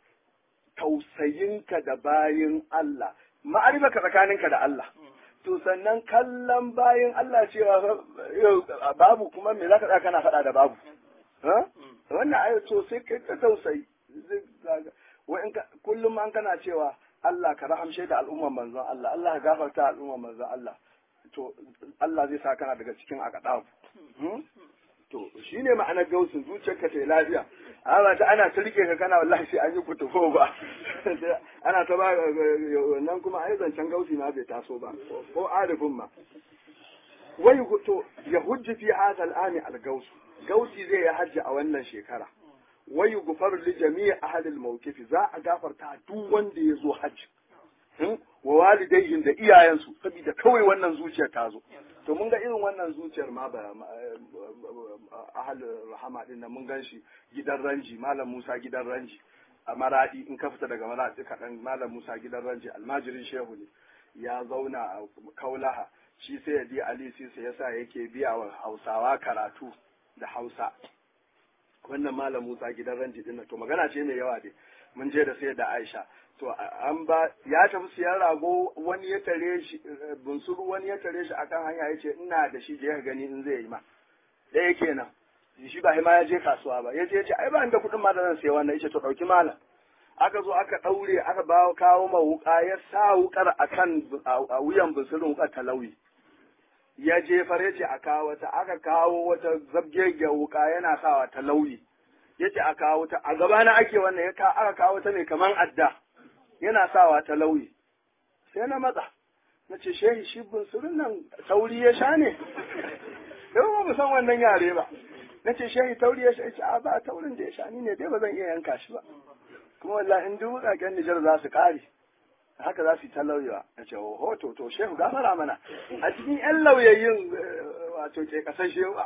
tausayinka da bayin Allah ma'arifa ka tsakaninka da Allah to sannan kallon bayin Allah cewa babu kuma me zaka tsaya kana faɗa da babu ha wannan ayo to sai kai ka tausayi wai in kullum an kana cewa Allah ka rahamshe da al'umman manzon Allah Allah ka gafarta al'umman manzon Allah to Allah zai sa kana daga cikin akadafu to shine ma'anar gausun zuciyarka ta lafiya amma ta ana ta rike ka kana wallahi sai an yi kutufo ba ana ta ba nan kuma ai zancen gausi ma bai taso ba ko arifin ma wai to ya hujji fi hadha al'ami al-gausu gausi zai yi hajji a wannan shekara wai gufar li jami'i ahli al-mawqif za a gafarta duk wanda ya zo hajji wa walidayhim da iyayensu saboda kawai wannan zuciyar ta zo to mun ga irin wannan zuciyar ma ba ahal rahama din nan mun gan shi gidan ranji malam Musa gidan ranji a maradi in ka fita daga maradi kaɗan malam Musa gidan ranji almajirin shehu ne ya zauna a kaulaha shi sai ya bi Ali sai yasa yake biya wa Hausawa karatu da Hausa wannan malam Musa gidan ranji din to magana ce mai yawa dai mun je da sai da Aisha to an ba ya tafi siyan rago wani ya tare shi bunsuru wani ya tare shi akan hanya yace ina da shi je ka gani in zai yi ma da yake nan shi ba ma ya je kasuwa ba yace yace ai ba inda kudin ma da zan sayi wannan yace to dauki malam aka zo aka daure aka ba kawo ma wuka ya sa wukar akan a wuyan bunsurun wukar talawi ya je fare ce a kawo wata aka kawo wata zabgege wuka yana sawa talawi yace a kawo ta a gaba na ake wannan ya ka aka kawo ta mai kaman adda yana sawa ta lauyi sai na matsa na ce shehi shi bunsurin nan tauri ya sha ne yau ba san wannan yare ba na ce shehi tauri ya sha ce a ba taurin da ya sha ni ne dai ba zan iya yanka shi ba kuma wallahi in duk wukaken Nijar za su kare haka za su yi ta lauyewa na ce ho to to shehu gafara mana a cikin yan lauyayin wato ke kasar shehu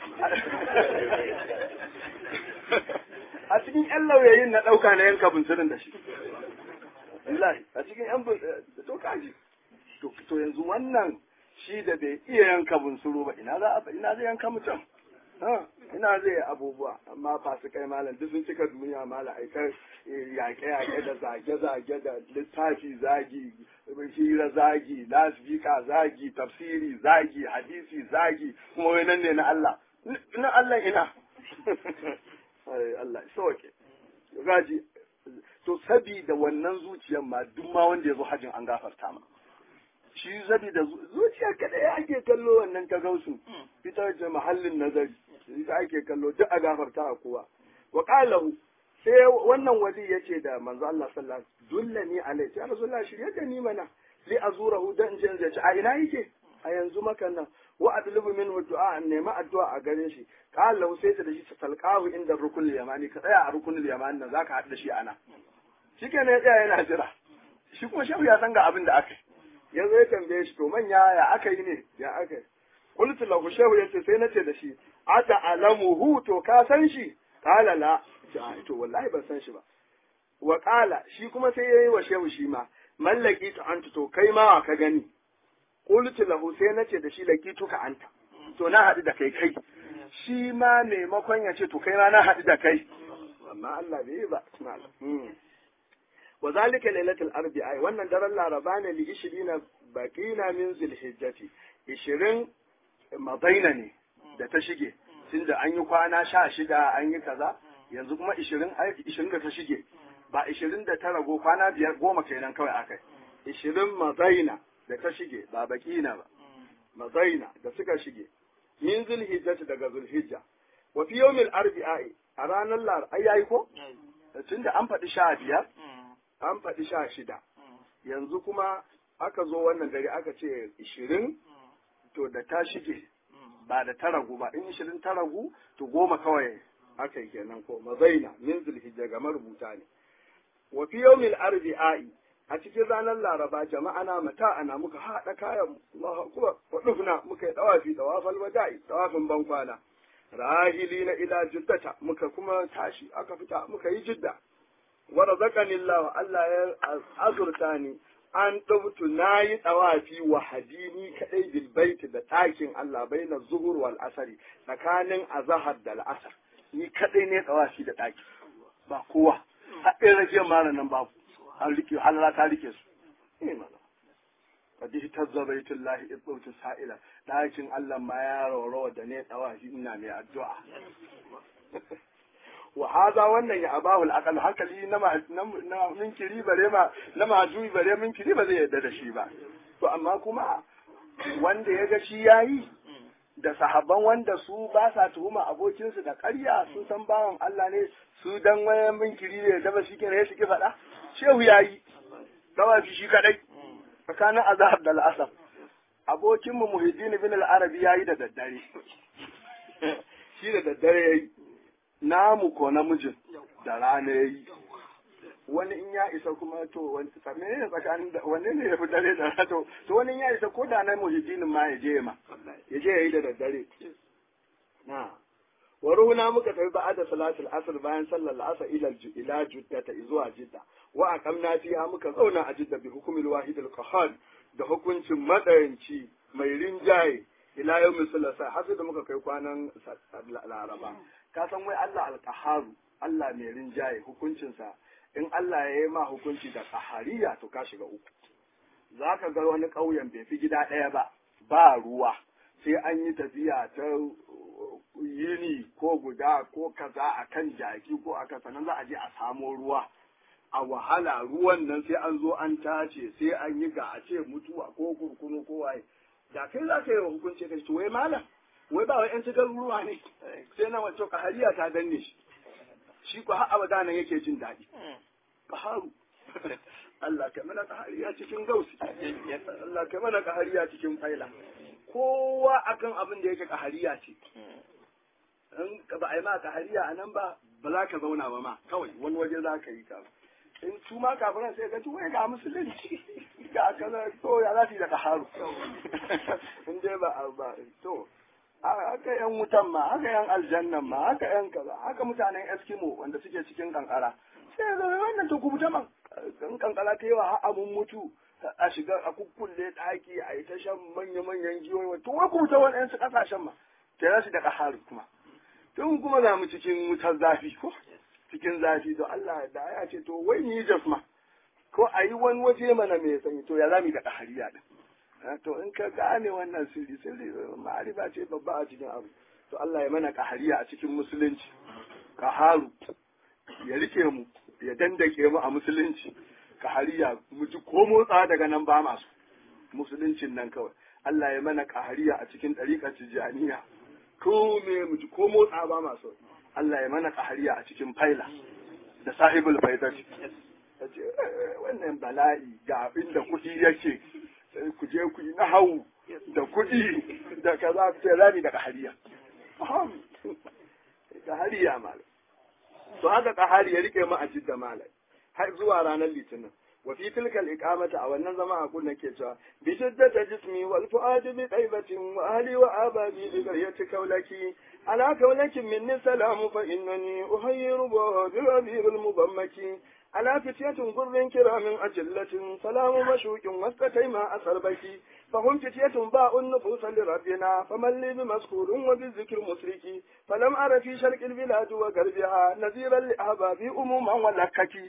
a cikin yan lauyayin na ɗauka na yanka bunsurin da shi wallahi a cikin yan to kaji to to yanzu wannan shi da bai iya yanka bunsuru ba ina za a ina zai yanka mutum ha ina zai abubuwa amma fasikai malam duk sun cika duniya malam ai kai yaƙe yaƙe da zage zage da littafi zagi hira zagi lasbika zagi tafsiri zagi hadisi zagi kuma wai nan ne na Allah na Allah ina ai Allah sauke gaji to sabida wannan zuciyar ma duk ma wanda ya zo hajjin an gafarta ma shi sabida zuciyar kada ya ake kallo wannan ta gausu ita ce mahallin nazari ita ake kallo duk a gafarta a kowa wa qalahu sai wannan wali yace da manzo Allah sallallahu alaihi wasallam dullani alai ya rasulullah shirye da ni mana li azurahu dan je je a ina yake a yanzu makan nan wa adlubu minhu du'a an nema addu'a a gare shi qala sai ta da shi ta talqahu inda rukun yamani ka tsaya a rukunul yamani nan zaka haɗu da shi ana shikenan ya tsaya yana jira shi kuma shehu ya san ga abin da aka yi yanzu ya tambaye shi to manya ya aka yi ne ya aka yi qultu lahu shehu yace sai nace da shi ata alamuhu to ka san shi qala la to wallahi ban san shi ba wa qala shi kuma sai yayi wa shehu shi ma mallaki ta anta to kai ma ka gani qultu lahu sai nace da shi laqituka anta to na haɗu da kai kai shi ma maimakon ya ce to kai ma na haɗu da kai amma Allah bai yi ba wa zalika lailatul arba'a wannan daren laraba ne li ishirina baqina min zulhijjati ishirin madaina ne da ta shige tunda an yi kwana sha shida an yi kaza yanzu kuma ishirin ishirin da ta shige ba ishirin da ta rago kwana biyar goma kenan kawai akai ishirin madaina da ta shige ba baqina ba madaina da suka shige min zulhijjati daga zulhijja wa fi yawmil arba'a a ranar lar ai yayi ko tunda an faɗi sha biyar an faɗi sha shida yanzu kuma aka zo wannan dare aka ce ishirin to da ta shige ba da ta ragu ba in ishirin ta ragu to goma kawai aka yi kenan ko mazaina min zulhijja ga marubuta ne wa fi yawmil arba'i a cikin ranar laraba jama'a na mata ana muka haɗa kayan Allahu akbar wa dufna muka yi dawafi dawafal wada'i dawafin bankwana rahilina ila jiddata muka kuma tashi aka fita muka yi jidda wa razaqani Allah Allah ya azurta ni an ɗautu na yi ɗawafi wa hadini kaɗai bilbaiti da ɗakin Allah bai na zuhur wal asari tsakanin azahar da al'asar ni kaɗai ne ɗawafi da ɗaki ba kowa haɗin rage mara nan babu an rike halala ta rike su eh mana kadi tazza baitullahi ibtu sa'ila ɗakin Allah ma ya rawa da ne ɗawafi ina mai addu'a wa haza wannan ya abahul aqal hankali na na min kiri bare ma na majuyi bare min kiri ba zai yarda da shi ba to amma kuma wanda ya ga shi yayi da sahabban wanda su ba sa tuhuma abokinsu da ƙarya sun san bawan Allah ne su dan wayan min kiri ne da ba shi ke ne shi ke faɗa shehu yayi dawa shi kadai tsakanin azhar da al'asar abokin mu Muhyiddin bin al-Arabi yayi da daddare shi da daddare yayi namu ko namijin da rana yayi wani in ya isa kuma to wani ne tsakanin da wanne ne ya fi dare da rana to to wani in ya isa ko da na Muhyiddin ma ya je ma ya je yayi da daddare na waruna muka tafi ba'da salatul asr bayan sallar asr ila ila juddata zuwa jidda wa aqamna fiha muka zauna a jidda bi hukumil wahid al qahhar da hukuncin madayanci mai rinjaye ila yawmin sulasa har da muka kai kwanan laraba ka san wai Allah al-qaharu Allah mai rinjaye hukuncinsa in Allah ya yi ma hukunci da qahariya to ka shiga uku zaka ga wani ƙauyen bai fi gida ɗaya ba ba ruwa sai an yi tafiya ta yini ko guda ko kaza akan jaki ko aka sanan za a je a samo ruwa a wahala ruwan nan sai an zo an tace sai an yi ga a ce mutuwa ko kurkunu ko waye da kai za ka yi hukunci kai to wai malam wai ba wai yan cikin ruwa ne sai na wato kahariya ta danne shi shi ko har abada nan yake jin daɗi kaharu Allah kai mana kahariya cikin gausi Allah kai mana kahariya cikin faila kowa akan abin da yake kahariya ce in ba a yi ma kahariya a nan ba ba za ka zauna ba ma kawai wani waje za ka yi ka in su ma kafiran sai ga tuwai ga musulunci ga kaza to ya za su yi da kaharu in dai ba ba to haka yan wutan ma haka yan aljannan ma haka yan kaza haka mutanen eskimo wanda suke cikin kankara sai ga wannan to kubuta man in kankara ta yawa har abun mutu a shiga a kukkulle daki a yi ta shan manya-manyan giyoyi to wai kubuta wani yan su kasashen ma ta yasu da kaharu kuma tun kuma za mu cikin wutar zafi ko cikin zafi to Allah da ya ce to wai ni jasma ko a yi wani waje mana mai sanyi to ya zami da kahariya din to in ka gane wannan sirri sirri ma'arifa ce babba a cikin abu to Allah ya mana kahariya a cikin musulunci kaharu ya rike mu ya dandake mu a musulunci kahariya mu ji ko motsa daga nan ba masu musuluncin nan kawai Allah ya mana kahariya a cikin ɗariƙar tijaniya ko me mu ji ko motsa ba masu Allah ya mana kahariya a cikin faila da sahibul faidati wannan bala'i ga inda kuɗi yake ku je ku yi na hau da kuɗi da kaza ku ce rami da kahariya kahariya malam to haka kahari ya rike mu a jidda malam har zuwa ranar litinin wa fi tilka al-iqamati a wannan zama a kun nake cewa bi shiddati jismi wal fuadi bi taibatin wa ahli wa abadi bi qaryati kaulaki ala kaulakin minni salamu fa innani uhayyiru bi rabiul mubammaki على فتية قر كرام أجلة سلام مشوك واستتيما أثر بيتي فهم فتية باء النفوس لربنا فمن لي بمذكور وبالذكر مسركي فلم أر في شرق البلاد وغربها نذيرا لأحبابي أموما ولككي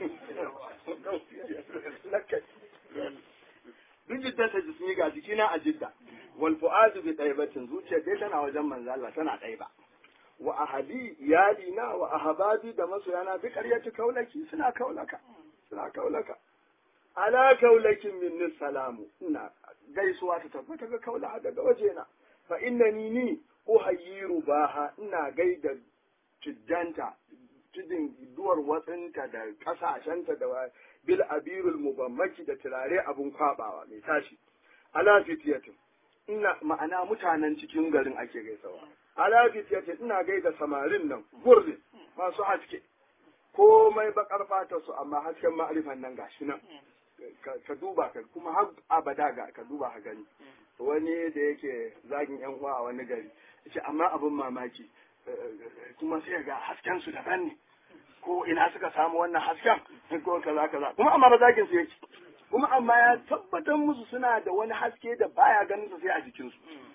بجدة جسمي قادكينا أجدة والفؤاد بطيبة زوجة ديتنا وجمع زالة سنة طيبة wa ahadi iyalina wa ahabadi da masoyana bi ƙaryati kaulaki suna kaulaka suna kaulaka ala kaulakin minni salamu ina gaisuwa ta tabbata ga kaula daga wajena fa innani ni uhayyiru baha ina gaida ciddanta cidin duwar watsinta da kasashenta da bil abirul mubammaki da turare abun kwabawa mai tashi ala fitiyatin ina ma'ana mutanen cikin garin ake gaisawa alafit ya ce ina gaida samarin nan gurri masu haske komai bakar fata su amma hasken ma'arifan nan gashi nan ka duba ka kuma har abada ga ka duba ka gani wani da yake zagin yan uwa a wani gari yace amma abin mamaki kuma sai ga hasken su daban ne ko ina suka samu wannan hasken ko kaza kaza kuma amma ba zagin su yake kuma amma ya tabbatar musu suna da wani haske da baya ganin su sai a jikinsu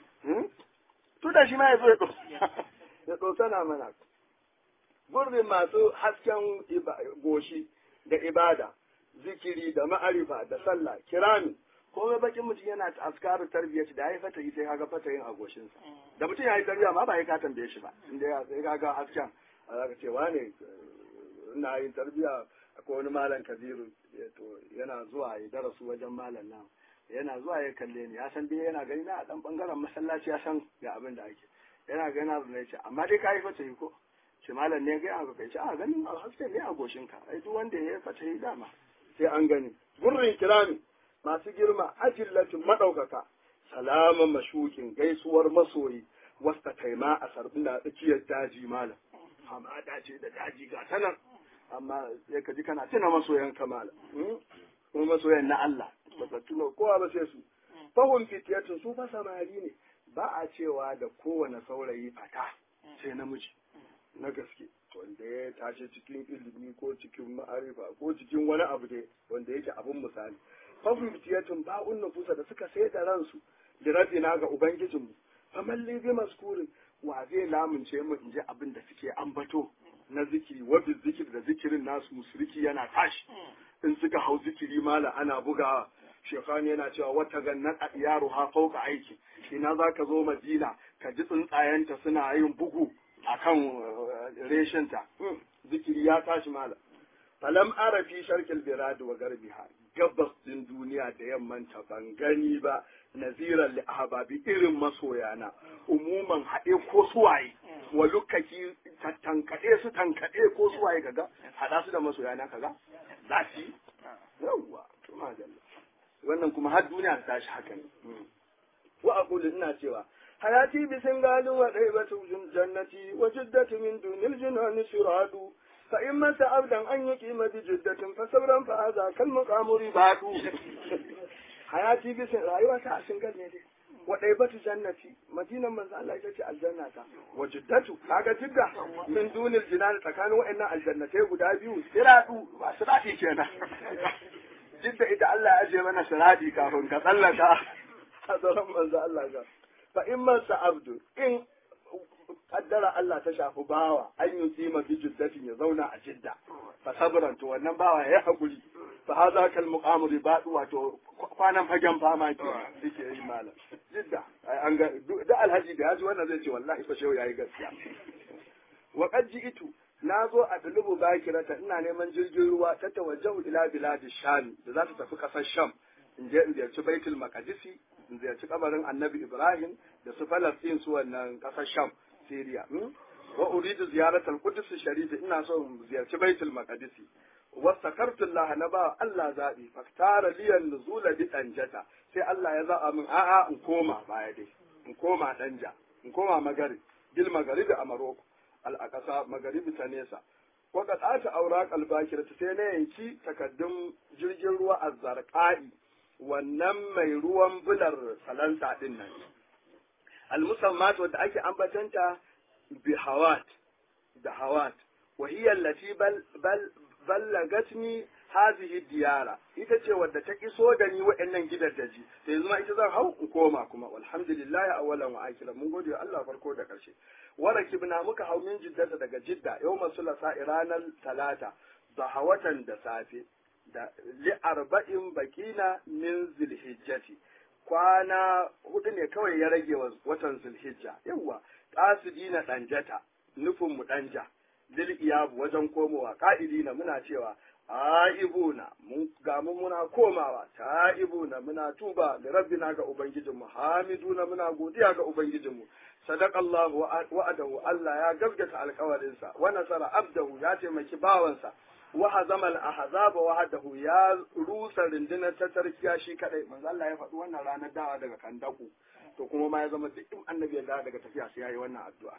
to da shi ma ya zo ya ɗosana mana gurbin masu hasken goshi da ibada zikiri da ma'arifa da sallah kirami komai bakin mutum yana askaru tarbiyyar da ya yi fatayi sai kaga fatayin a goshinsa da mutum ya yi tarbiyya ma ba ya ka tambaye shi ba inda ya sai kaga hasken a zaka ce wane ina yin tarbiyya akwai wani malam kabiru to yana zuwa ya darasu wajen malam nan yana zuwa ya kalle ni ya san dai yana gani na a dan bangaren masallaci ya san ga abin da ake yana gani na zai ce amma dai ka yi fatayi ko ce malam ne ga yanka kai ce a ganin hasken ne a goshinka ai duk wanda ya fatayi dama sai an gani gurrin kirami masu girma ajillatin maɗaukaka salaman mashukin gaisuwar masoyi wasta kaima a sarbina tsakiyar daji malam hamada ce da daji ga sanan amma sai ka ji kana tuna masoyan kamala kuma masoyan na Allah ba ka tuna kowa ba sai su fahim fitiyatun su fa samari ne ba a cewa da kowane saurayi fata sai namiji na gaske wanda ya tashi cikin ilimi ko cikin ma'arifa ko cikin wani abu dai wanda yake abun misali fafitiyatun ba'un nufusa da suka sai da ransu da rabina ga ubangijinmu famalli bi maskurin wa zai lamunce mu in ji abin da suke ambato na zikiri wa bi zikiri da zikirin nasu musriki yana tashi in suka hau zikiri mala ana bugawa shekani yana cewa wata gannan a yaro ha fauka aiki ina za ka zo madina ka ji tsuntsayenta suna yin bugu akan reshinta zikiri ya tashi mala falam arafi sharkil birad wa garbiha gabas din duniya da yammanta ban gani ba naziran li ahbabi irin masoyana umuman haɗe ko suwaye wa lukaki tankade su tankade ko suwaye kaga hada su da masoyana kaga zafi yawa to madalla wannan kuma har duniya ta tashi haka ne wa aqulu ina cewa hayati bi singalu wa daibatu jannati wa jiddatu min dunil jinani siradu fa in mata abdan an yuqima bi jiddatin fa sabran fa hadha kal maqamuri badu hayati bi sin rayuwa ta singal ne dai wa daibatu jannati madinan manzo Allah ita ce aljanna ta wa jiddatu kaga jidda min dunil jinani tsakanin wa'annan aljannatai guda biyu siradu ba sirati kenan jidda ita Allah ya aje mana sirati kafin ka tsallaka hadaran manzo Allah ga fa in masa abdu in kaddara Allah ta shafi bawa an yi tsima fi jiddatin ya zauna a jidda fa sabran to wannan bawa ya hakuri fa haza kal muqamu ribadu wato kwanan fagen fama ke yake yi malam jidda an ga da alhaji da yaji wannan zai ce wallahi fa shehu yayi gaskiya wa qad ji'tu nazo a dulubu bakirata ina neman jirgin ruwa ta tawajjahu ila biladi sham da za ta tafi kasar sham in je in ziyarci baitul maqdisi in ziyarci kabarin annabi Ibrahim da su Falastin su wannan kasar Sham, Syria. Wa uridu ziyarat al-Quds sharif ina so in ziyarci Baitul Maqdis. Wa sakartu Allah na ba Allah zabi faktara liyan nuzula bi danjata sai Allah ya zaba min a'a in koma baya dai in koma danja in koma magari bil magaribi a Maroko al-aqsa magaribi ta nesa wa qad ata awraq al-bakira sai na yanki takaddun jirgin ruwa az-zarqai wannan mai ruwan bular salansa din nan al-musammat wadda ake ambatanta bi hawat da hawat wa hiya allati bal bal ballagatni hadhihi diyara ita ce wadda ta iso da ni wa'annan gidaddaji sai zuma ita zan hau in koma kuma alhamdulillah awwalan wa akhiran mun gode Allah farko da karshe warakibna muka hau min jiddata daga jidda yawma sulasa ranar talata da hawatan da safe da li arba'in bakina min zilhijjati kwana hudu ne kawai ya rage wa watan zulhijja yawa qasidina danjata nufin mu danja lil iyab wajen komowa ka'idina muna cewa aibuna mun ga mu muna komawa ta'ibuna muna tuba da rabbina ga ubangijinmu hamiduna muna godiya ga ubangijinmu sadaqallahu wa'adahu Allah ya gaskata alƙawarinsa wa nasara abdahu ya taimaki bawansa wa hazama al-ahzaba wahdahu ya rusa rundunar ta tarkiya shi kadai manzo Allah ya faɗi wannan ranar dawa daga kandaku to kuma ma ya zama duk in annabi ya dawo daga tafiya sai yayi wannan addu'a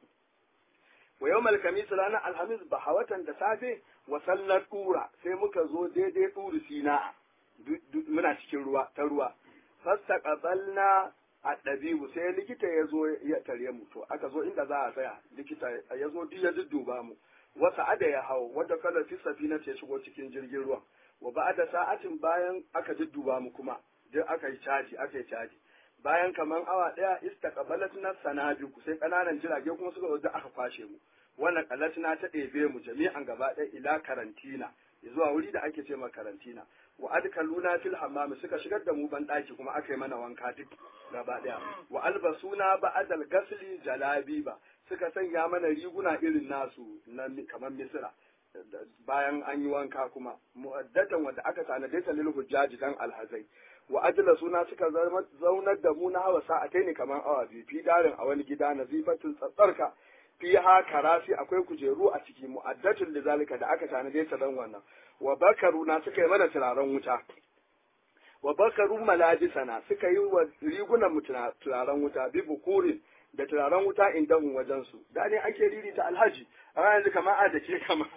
wa yawmal kamis ranar alhamis bahawatan da safe wa sallar tura sai muka zo daidai turi sina muna cikin ruwa ta ruwa fastaqabalna addabibu sai likita ya zo ya tare mu to aka zo inda za a tsaya likita ya zo duk ya dudduba mu wasa ada ya hau wadda kala fi safina ta shigo cikin jirgin ruwan wa ba'da sa'atin bayan aka dudduba mu kuma duk aka yi caji aka yi caji bayan kaman awa daya istaqbalatna sanabiku sai kananan jirage kuma suka zo da aka kwashe mu wannan kalatna ta ɗebe mu jami'an gaba ɗaya ila karantina zuwa wuri da ake ce ma karantina wa adkaluna fil hammam suka shigar da mu ban daki kuma aka yi mana wanka duk gaba ɗaya wa albasuna ba'dal gasli jalabiba suka sanya mana riguna irin nasu na kamar misira bayan an yi wanka kuma mu'addatan wanda aka tanade ta lil hujjaji dan alhazai wa ajla suna suka zaunar da mu na hawa sa'atai ne kamar awa biyu fi darin a wani gida na zifatin tsatsarka fi ha karasi akwai kujeru a ciki mu'addatul lizalika da aka tanade ta dan wannan wa bakaru na suka yi mana turaren wuta wa bakaru malajisana suka yi wa rigunan mu turaren wuta bi bukurin da turaren wuta indan wajen su da ne ake riri ta alhaji a yanzu kamar a da ke kama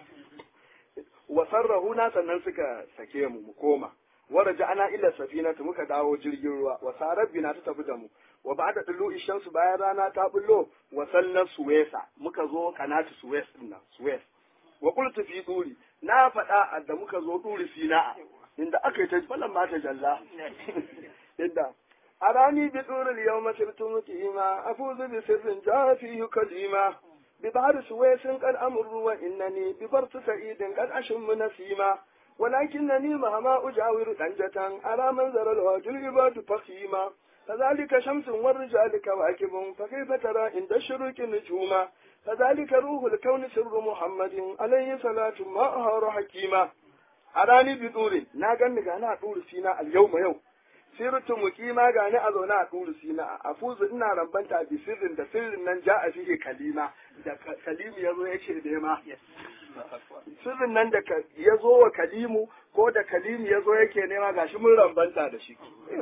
wa sarrahuna sannan suka sake mu mu koma waraja ana ila safinatu muka dawo jirgin ruwa wa sarabina ta tafi da mu wa ba'da dulu ishamsu bayan rana ta bullo wa sallan suwesa muka zo kanatu suwes din nan suwes wa qultu fi duri na faɗa da muka zo duri sina inda aka yi ta falan ma ta jalla inda arani bi duri yawma sirtu muqima afuzu bi sirrin jafi kalima bi bahar suwesin qad amru wa innani bi bartu sa'idin qad ashum nasima ولكنني مهما أجاور دنجة على منظر الوجه العباد فخيما فذلك شمس والرجال كواكب فكيف ترى عند الشروق نجوما فذلك روح الكون سر محمد عليه صلاة ما أهار حكيما أراني بدور ناقن غانا طول سينا اليوم يوم سيرت مقيما غانا أذونا طول سينا أفوز إنا ربنتا بسر دا سر ننجاء فيه كلمة دا كلمة يزو يشير ديما sirrin nan da ya zo wa kalimu ko da kalimu ya zo yake nema gashi mun rambanta da shi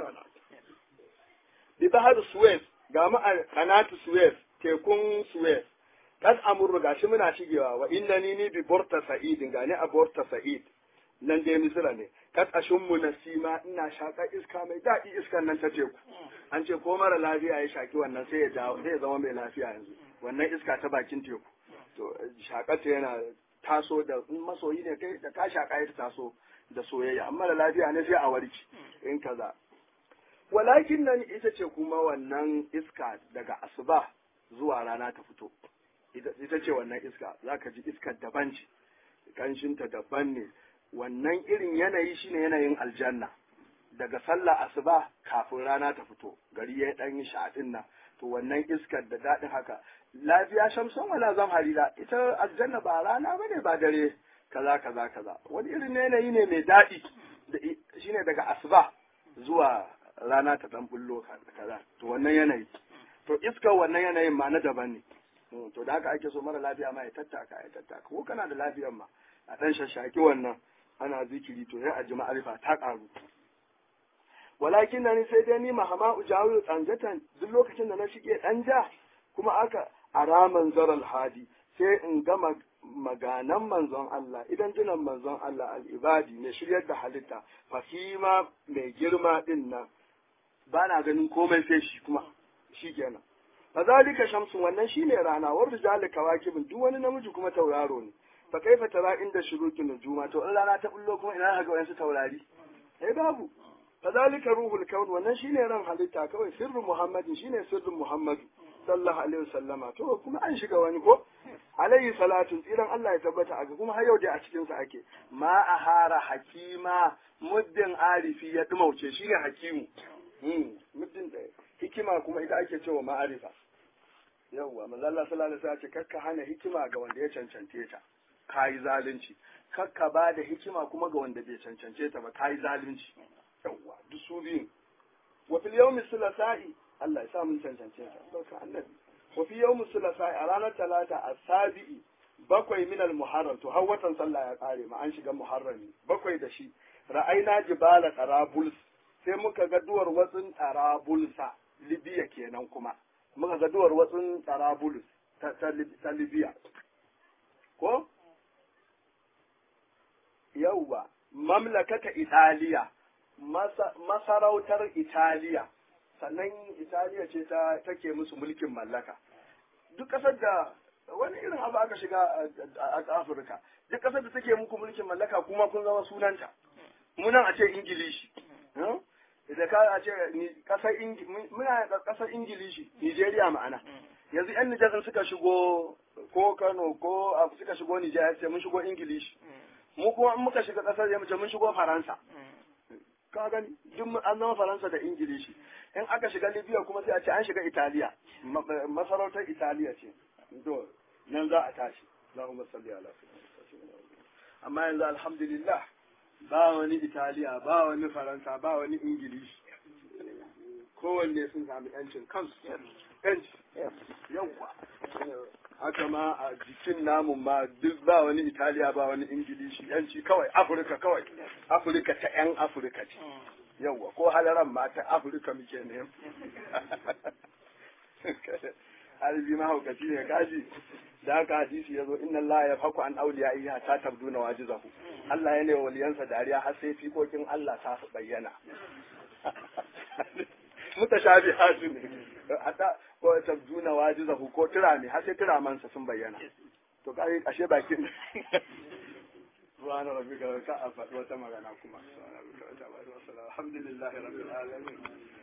bi bahar suez ga mu a kanatu suez tekun suez kad amurru gashi muna shigewa wa innani ni bi borta sa'id gani a borta sa'id nan dai misira ne kad ashummu nasima ina shaka iska mai daɗi iskan nan ta teku an ce ko mara lafiya ya shaki wannan sai ya dawo sai ya zama mai lafiya yanzu wannan iska ta bakin teku to shakata yana taso da masoyi ne kai da ka shaka ya taso da soyayya amma da lafiya ne sai a warki in kaza walakin nan ita ce kuma wannan iska daga asuba zuwa rana ta fito ita ce wannan iska zaka ji iskar daban ce kanshinta daban ne wannan irin yanayi shine yanayin aljanna daga sallah asuba kafin rana ta fito gari ya dan yi sha'adin nan to wannan iskar da daɗin haka lafiya shamsun wala zamharira ita aljanna ba rana bane ba dare kaza kaza kaza wani irin yanayi ne mai daɗi shine daga asuba zuwa rana ta dan bullo kaza to wannan yanayi to iskar wannan yanayin ma na daban ne to da haka ake so mara lafiya ma ya tattaka ya tattaka ko kana da lafiyar ma a dan shashaki wannan ana zikiri to sai a ji ma'arifa ta karu walakin nan sai dai ni mahama ujawiru tsanjatan duk lokacin da na shige dan ja kuma aka araman zaral hadi sai in ga maganan manzon Allah idan tunan manzon Allah al-ibadi ne shiryar da halitta fahima mai girma din nan bana ganin komai sai shi kuma shikenan fazalika shamsun wannan shine rana war rijal kawakibin duk wani namiji kuma tauraro ne fa kaifa tara inda shuruqin nujuma to in rana ta bullo kuma ina ga wayansu taurari eh babu fazalika ruhul kaun wannan shine ran halitta kawai sirrin muhammadin shine sirrin muhammadu sallallahu alaihi wasallama to kuma an shiga wani ko alaihi salatu tsiran Allah ya tabbata a kuma har yau dai a cikin sa ake ma ahara hakima muddin arifi ya dumauce shine hakimu hmm muddin da hikima kuma ita ake cewa ma'arifa yawa manzo Allah sallallahu alaihi wasallam ya ce kakka hana hikima ga wanda ya cancance ta kai zalunci kakka ba da hikima kuma ga wanda bai cancance ta ba kai zalunci yawa duk su biyun wa fil yawmi sulasa'i Allah ya sa mun cancance ta barka annabi wa fi yawmi sulasa'i a ranar talata as-sabi'i bakwai min al-muharram to har watan sallah ya kare ma an shiga muharrami bakwai da shi ra'ayna jibala qarabul sai muka ga duwar watsin qarabulsa Libya kenan kuma muka ga duwar watsin qarabulus ta, ta, ta Libya ko yauwa mamlakata Italiya masarautar Italiya sannan Italiya ce ta take musu mulkin mallaka duk ƙasar da wani irin abu aka shiga a Afirka duk ƙasar da take muku mulkin mallaka kuma kun zama sunanta munan a ce Ingilishi da ka a ce ƙasar muna ƙasar Ingilishi Nigeria ma'ana yanzu yan Nijar suka shigo ko Kano ko suka shigo Nijar sai mun shigo Ingilishi mu kuma in muka shiga ƙasar ya mun shigo Faransa ka gani duk an zama Faransa da Ingilishi in aka shiga Libya kuma sai a ce an shiga Italiya masarautar Italiya ce to nan za a tashi Allahumma salli ala sayyidina amma yanzu alhamdulillah ba wani Italiya ba wani Faransa ba wani Ingilishi kowanne sun sami yancin kansu yanci yawa haka ma a jikin namun ma duk ba wani Italiya ba wani Ingilishi yanci kawai Afirka kawai Afirka ta yan Afirka ce yawa ko halaran ma ta Afirka muke ne halibi mahaukaci ne gaji da haka hadisi ya zo inna Allah ya faku an auliya iya ta tabduna wajizahu Allah ya ne waliyansa dariya har sai fikokin Allah ta bayyana mutashabihatu ne hatta ko tabduna wajizahu ko turami har sai turamansa sun bayyana to kai ashe bakin subhana rabbika ka a faɗi wata magana kuma subhana rabbika alhamdulillahi rabbil alamin